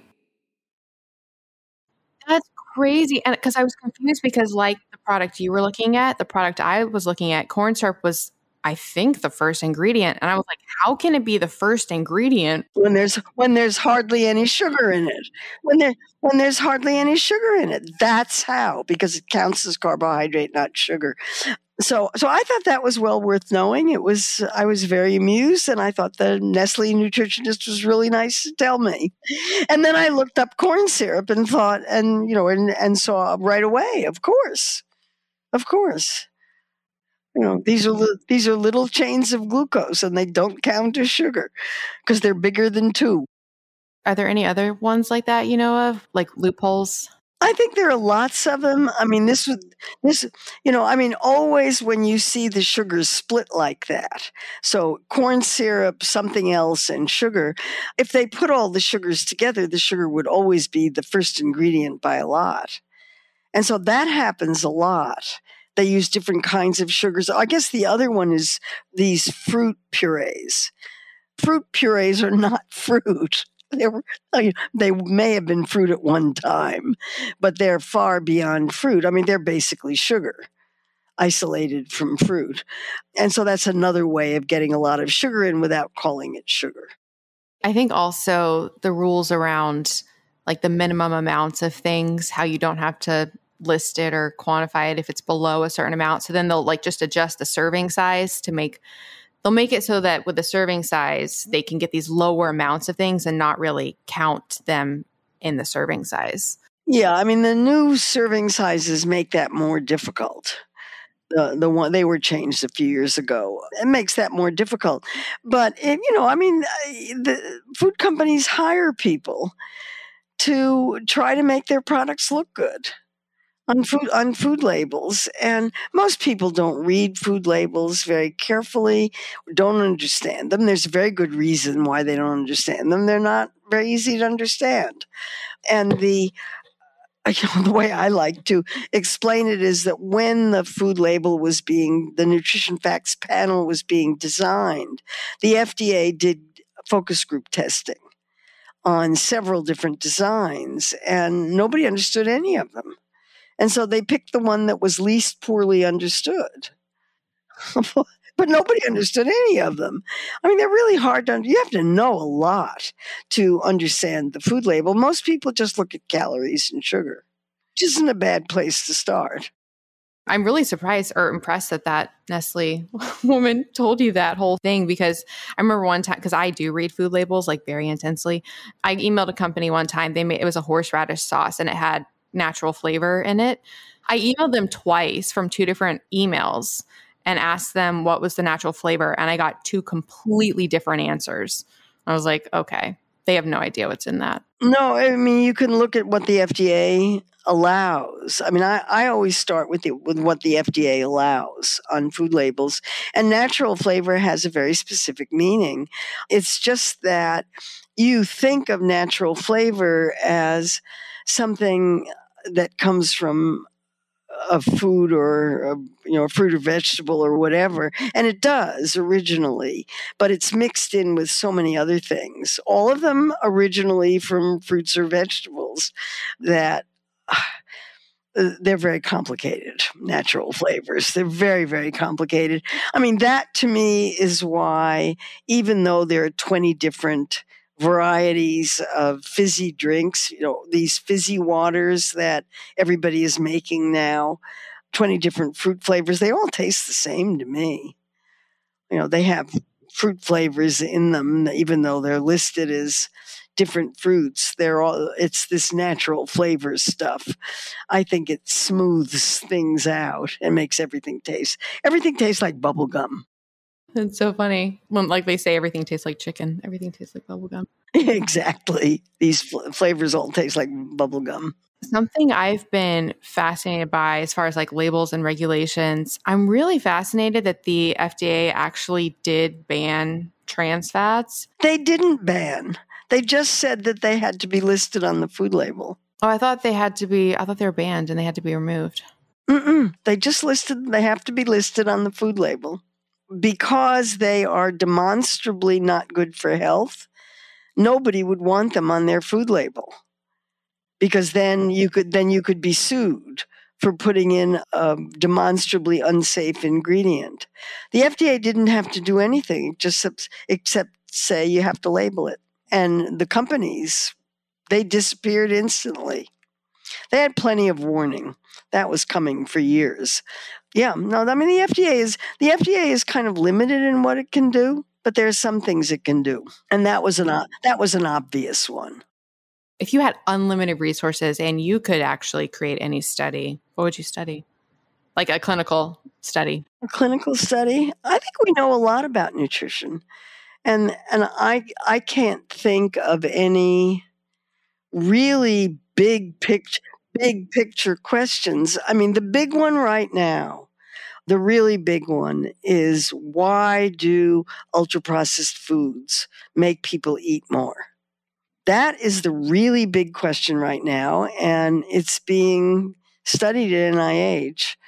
[SPEAKER 2] That's crazy. And because I was confused because like the product you were looking at, the product I was looking at, corn syrup was, I think, the first ingredient. And I was like, how can it be the first ingredient?
[SPEAKER 1] When there's when there's hardly any sugar in it. When there when there's hardly any sugar in it. That's how, because it counts as carbohydrate, not sugar. So so I thought that was well worth knowing. It was I was very amused, and I thought the Nestle nutritionist was really nice to tell me. And then I looked up corn syrup and thought, and you know, and, and saw right away, of course. Of course. You know, these are li- these are little chains of glucose, and they don't count as sugar because they're bigger than two.
[SPEAKER 2] Are there any other ones like that you know of, like loopholes?
[SPEAKER 1] I think there are lots of them. I mean, this was this, you know, I mean, always when you see the sugars split like that, so corn syrup, something else, and sugar, if they put all the sugars together, the sugar would always be the first ingredient by a lot. And so that happens a lot. They use different kinds of sugars. I guess the other one is these fruit purees. Fruit purees are not fruit. They were, they may have been fruit at one time, but they're far beyond fruit. I mean, they're basically sugar, isolated from fruit. And so that's another way of getting a lot of sugar in without calling it sugar.
[SPEAKER 2] I think also the rules around like the minimum amounts of things, how you don't have to list it or quantify it if it's below a certain amount. So then they'll like just adjust the serving size to make, they'll make it so that with the serving size, they can get these lower amounts of things and not really count them in the serving size.
[SPEAKER 1] Yeah, I mean, the new serving sizes make that more difficult. The the one they were changed a few years ago. It makes that more difficult. But it, you know, I mean, the food companies hire people to try to make their products look good on food on food labels, and most people don't read food labels very carefully, don't understand them. There's a very good reason why they don't understand them. They're not very easy to understand. And the you know, the way I like to explain it is that when the food label was being, the Nutrition Facts panel was being designed, the F D A did focus group testing on several different designs, and nobody understood any of them. And so they picked the one that was least poorly understood. But nobody understood any of them. I mean, they're really hard to understand. You have to know a lot to understand the food label. Most people just look at calories and sugar, which isn't a bad place to start.
[SPEAKER 2] I'm really surprised or impressed that that Nestle woman told you that whole thing, because I remember one time, because I do read food labels like very intensely. I emailed a company one time. They made, it was a horseradish sauce and it had natural flavor in it. I emailed them twice from two different emails and asked them what was the natural flavor. And I got two completely different answers. I was like, okay, they have no idea what's in that.
[SPEAKER 1] No, I mean, you can look at what the F D A allows. I mean, I, I always start with the, with what the F D A allows on food labels. And natural flavor has a very specific meaning. It's just that you think of natural flavor as something that comes from a food or a, you know, a fruit or vegetable or whatever, and it does originally, but it's mixed in with so many other things, all of them originally from fruits or vegetables, that uh, they're very complicated. Natural flavors, they're very, very complicated. I mean, that to me is why, even though there are twenty different varieties of fizzy drinks, you know, these fizzy waters that everybody is making now, twenty different fruit flavors, they all taste the same to me. You know, they have fruit flavors in them, even though they're listed as different fruits. They're all, it's this natural flavor stuff. I think it smooths things out and makes everything taste, everything tastes like bubble gum.
[SPEAKER 2] It's so funny when, like, they say everything tastes like chicken. Everything tastes like bubblegum.
[SPEAKER 1] Exactly. These fl- flavors all taste like bubblegum.
[SPEAKER 2] Something I've been fascinated by as far as like labels and regulations, I'm really fascinated that the F D A actually did ban trans fats.
[SPEAKER 1] They didn't ban. They just said that they had to be listed on the food label.
[SPEAKER 2] Oh, I thought they had to be, I thought they were banned and they had to be removed.
[SPEAKER 1] Mm-mm. They just listed, they have to be listed on the food label. Because they are demonstrably not good for health, nobody would want them on their food label, because then you could then you could be sued for putting in a demonstrably unsafe ingredient. The F D A didn't have to do anything, just except say you have to label it. And the companies, they disappeared instantly. They had plenty of warning. That was coming for years. Yeah, no, I mean, the F D A is the F D A is kind of limited in what it can do, but there are some things it can do. And that was an that was an obvious one.
[SPEAKER 2] If you had unlimited resources and you could actually create any study, what would you study? Like a clinical study?
[SPEAKER 1] A clinical study? I think we know a lot about nutrition. And and I I can't think of any really big picture big picture questions. I mean, the big one right now, the really big one is, why do ultra-processed foods make people eat more? That is the really big question right now, and it's being studied at N I H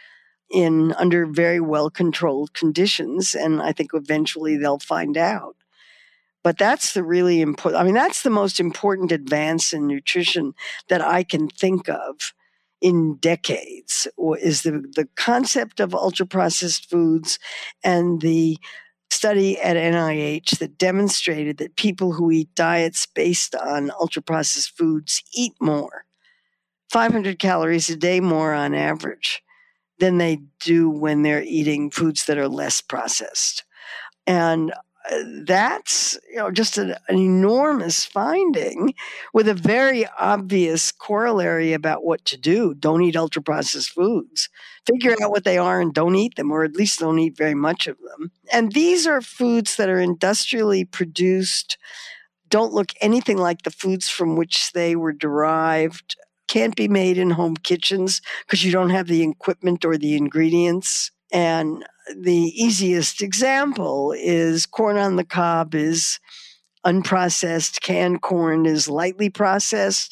[SPEAKER 1] in under very well-controlled conditions, and I think eventually they'll find out. But that's the really important, I mean, that's the most important advance in nutrition that I can think of in decades, is the, the concept of ultra-processed foods and the study at N I H that demonstrated that people who eat diets based on ultra-processed foods eat more, five hundred calories a day more on average, than they do when they're eating foods that are less processed. And that's, you know, just an, an enormous finding with a very obvious corollary about what to do. Don't eat ultra-processed foods. Figure out what they are and don't eat them, or at least don't eat very much of them. And these are foods that are industrially produced, don't look anything like the foods from which they were derived, can't be made in home kitchens because you don't have the equipment or the ingredients. And the easiest example is corn on the cob is unprocessed, canned corn is lightly processed.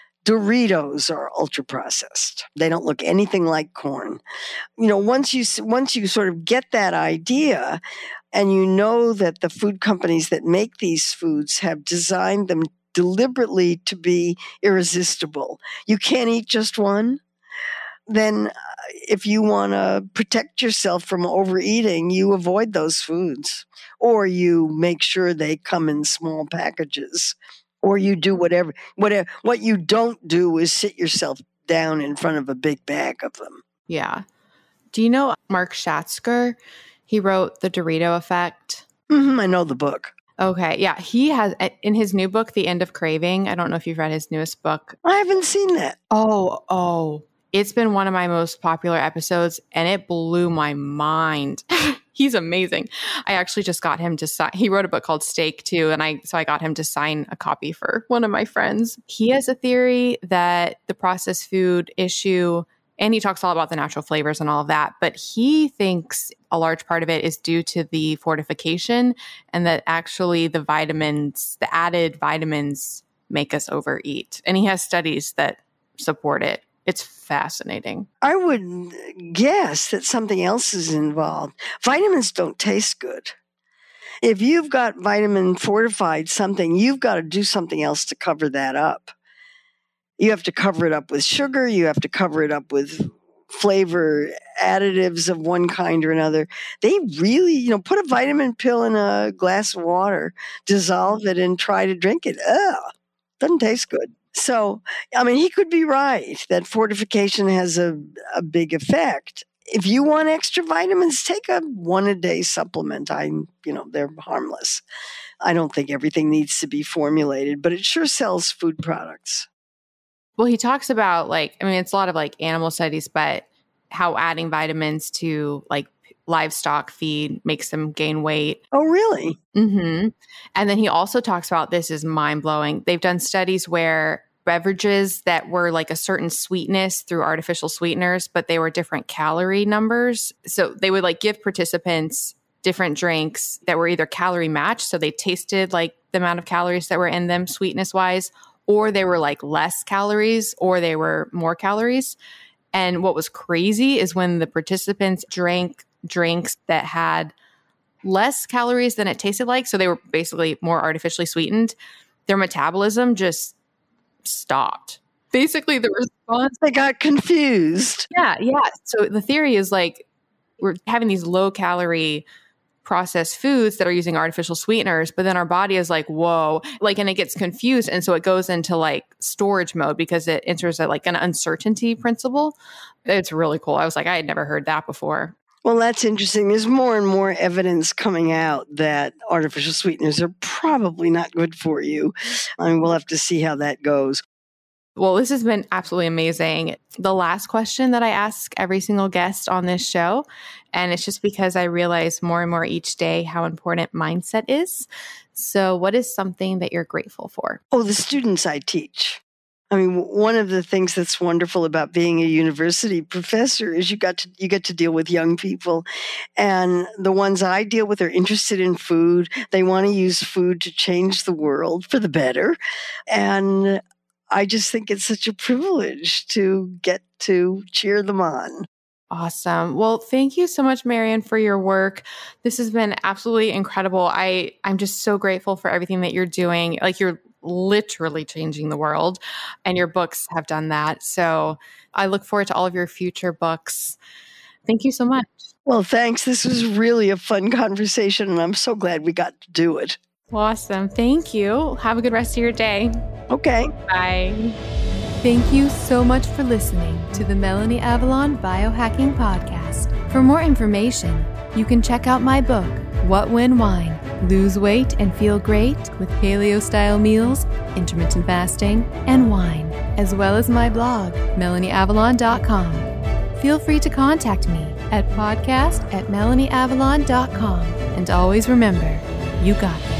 [SPEAKER 1] Doritos are ultra processed. They don't look anything like corn. You know, once you once you sort of get that idea, and you know that the food companies that make these foods have designed them deliberately to be irresistible. You can't eat just one. Then if you want to protect yourself from overeating, you avoid those foods, or you make sure they come in small packages, or you do whatever, whatever. What you don't do is sit yourself down in front of a big bag of them.
[SPEAKER 2] Yeah. Do you know Mark Schatzker? He wrote The Dorito Effect.
[SPEAKER 1] Mm-hmm, I know the book.
[SPEAKER 2] Okay. Yeah. He has, in his new book, The End of Craving, I don't know if you've read his newest book.
[SPEAKER 1] I haven't seen that.
[SPEAKER 2] Oh, oh. It's been one of my most popular episodes, and it blew my mind. He's amazing. I actually just got him to sign. He wrote a book called Steak too, and I so I got him to sign a copy for one of my friends. He has a theory that the processed food issue, and he talks all about the natural flavors and all of that, but he thinks a large part of it is due to the fortification, and that actually the vitamins, the added vitamins, make us overeat. And he has studies that support it. It's fascinating.
[SPEAKER 1] I would guess that something else is involved. Vitamins don't taste good. If you've got vitamin fortified something, you've got to do something else to cover that up. You have to cover it up with sugar. You have to cover it up with flavor additives of one kind or another. They really, you know, put a vitamin pill in a glass of water, dissolve it, and try to drink it. Ugh, doesn't taste good. So, I mean, he could be right that fortification has a, a big effect. If you want extra vitamins, take a one-a-day supplement. I, you know, they're harmless. I don't think everything needs to be formulated, but it sure sells food products.
[SPEAKER 2] Well, he talks about, like, I mean, it's a lot of, like, animal studies, but how adding vitamins to, like, livestock feed makes them gain weight.
[SPEAKER 1] Oh, really?
[SPEAKER 2] Mm-hmm. And then he also talks about, this is mind-blowing, they've done studies where beverages that were like a certain sweetness through artificial sweeteners, but they were different calorie numbers. So they would like give participants different drinks that were either calorie matched, so they tasted like the amount of calories that were in them sweetness-wise, or they were like less calories, or they were more calories. And what was crazy is when the participants drank drinks that had less calories than it tasted like, so they were basically more artificially sweetened, their metabolism just stopped. basically the response.
[SPEAKER 1] They got confused.
[SPEAKER 2] Yeah, yeah. So the theory is like we're having these low calorie processed foods that are using artificial sweeteners, but then our body is like, whoa, like, and it gets confused. And so it goes into like storage mode because it enters at like an uncertainty principle. It's really cool. I was like, I had never heard that before.
[SPEAKER 1] Well, that's interesting. There's more and more evidence coming out that artificial sweeteners are probably not good for you. I mean, we'll have to see how that goes.
[SPEAKER 2] Well, this has been absolutely amazing. The last question that I ask every single guest on this show, and it's just because I realize more and more each day how important mindset is. So what is something that you're grateful for?
[SPEAKER 1] Oh, the students I teach. I mean, one of the things that's wonderful about being a university professor is you got to you get to deal with young people, and the ones I deal with are interested in food. They want to use food to change the world for the better, and I just think it's such a privilege to get to cheer them on.
[SPEAKER 2] Awesome. Well, thank you so much, Marian, for your work. This has been absolutely incredible. I, I'm just so grateful for everything that you're doing. Like, you're literally changing the world, and your books have done that. So I look forward to all of your future books. Thank you so much.
[SPEAKER 1] Well, thanks. This was really a fun conversation, and I'm so glad we got to do it.
[SPEAKER 2] Awesome. Thank you. Have a good rest of your day.
[SPEAKER 1] Okay.
[SPEAKER 2] Bye. Thank you so much for listening to the Melanie Avalon Biohacking Podcast. For more information, you can check out my book, What When Wine? Lose Weight and Feel Great with Paleo-Style Meals, Intermittent Fasting, and Wine, as well as my blog, melanie avalon dot com. Feel free to contact me at podcast at melanie avalon dot com. And always remember, you got this.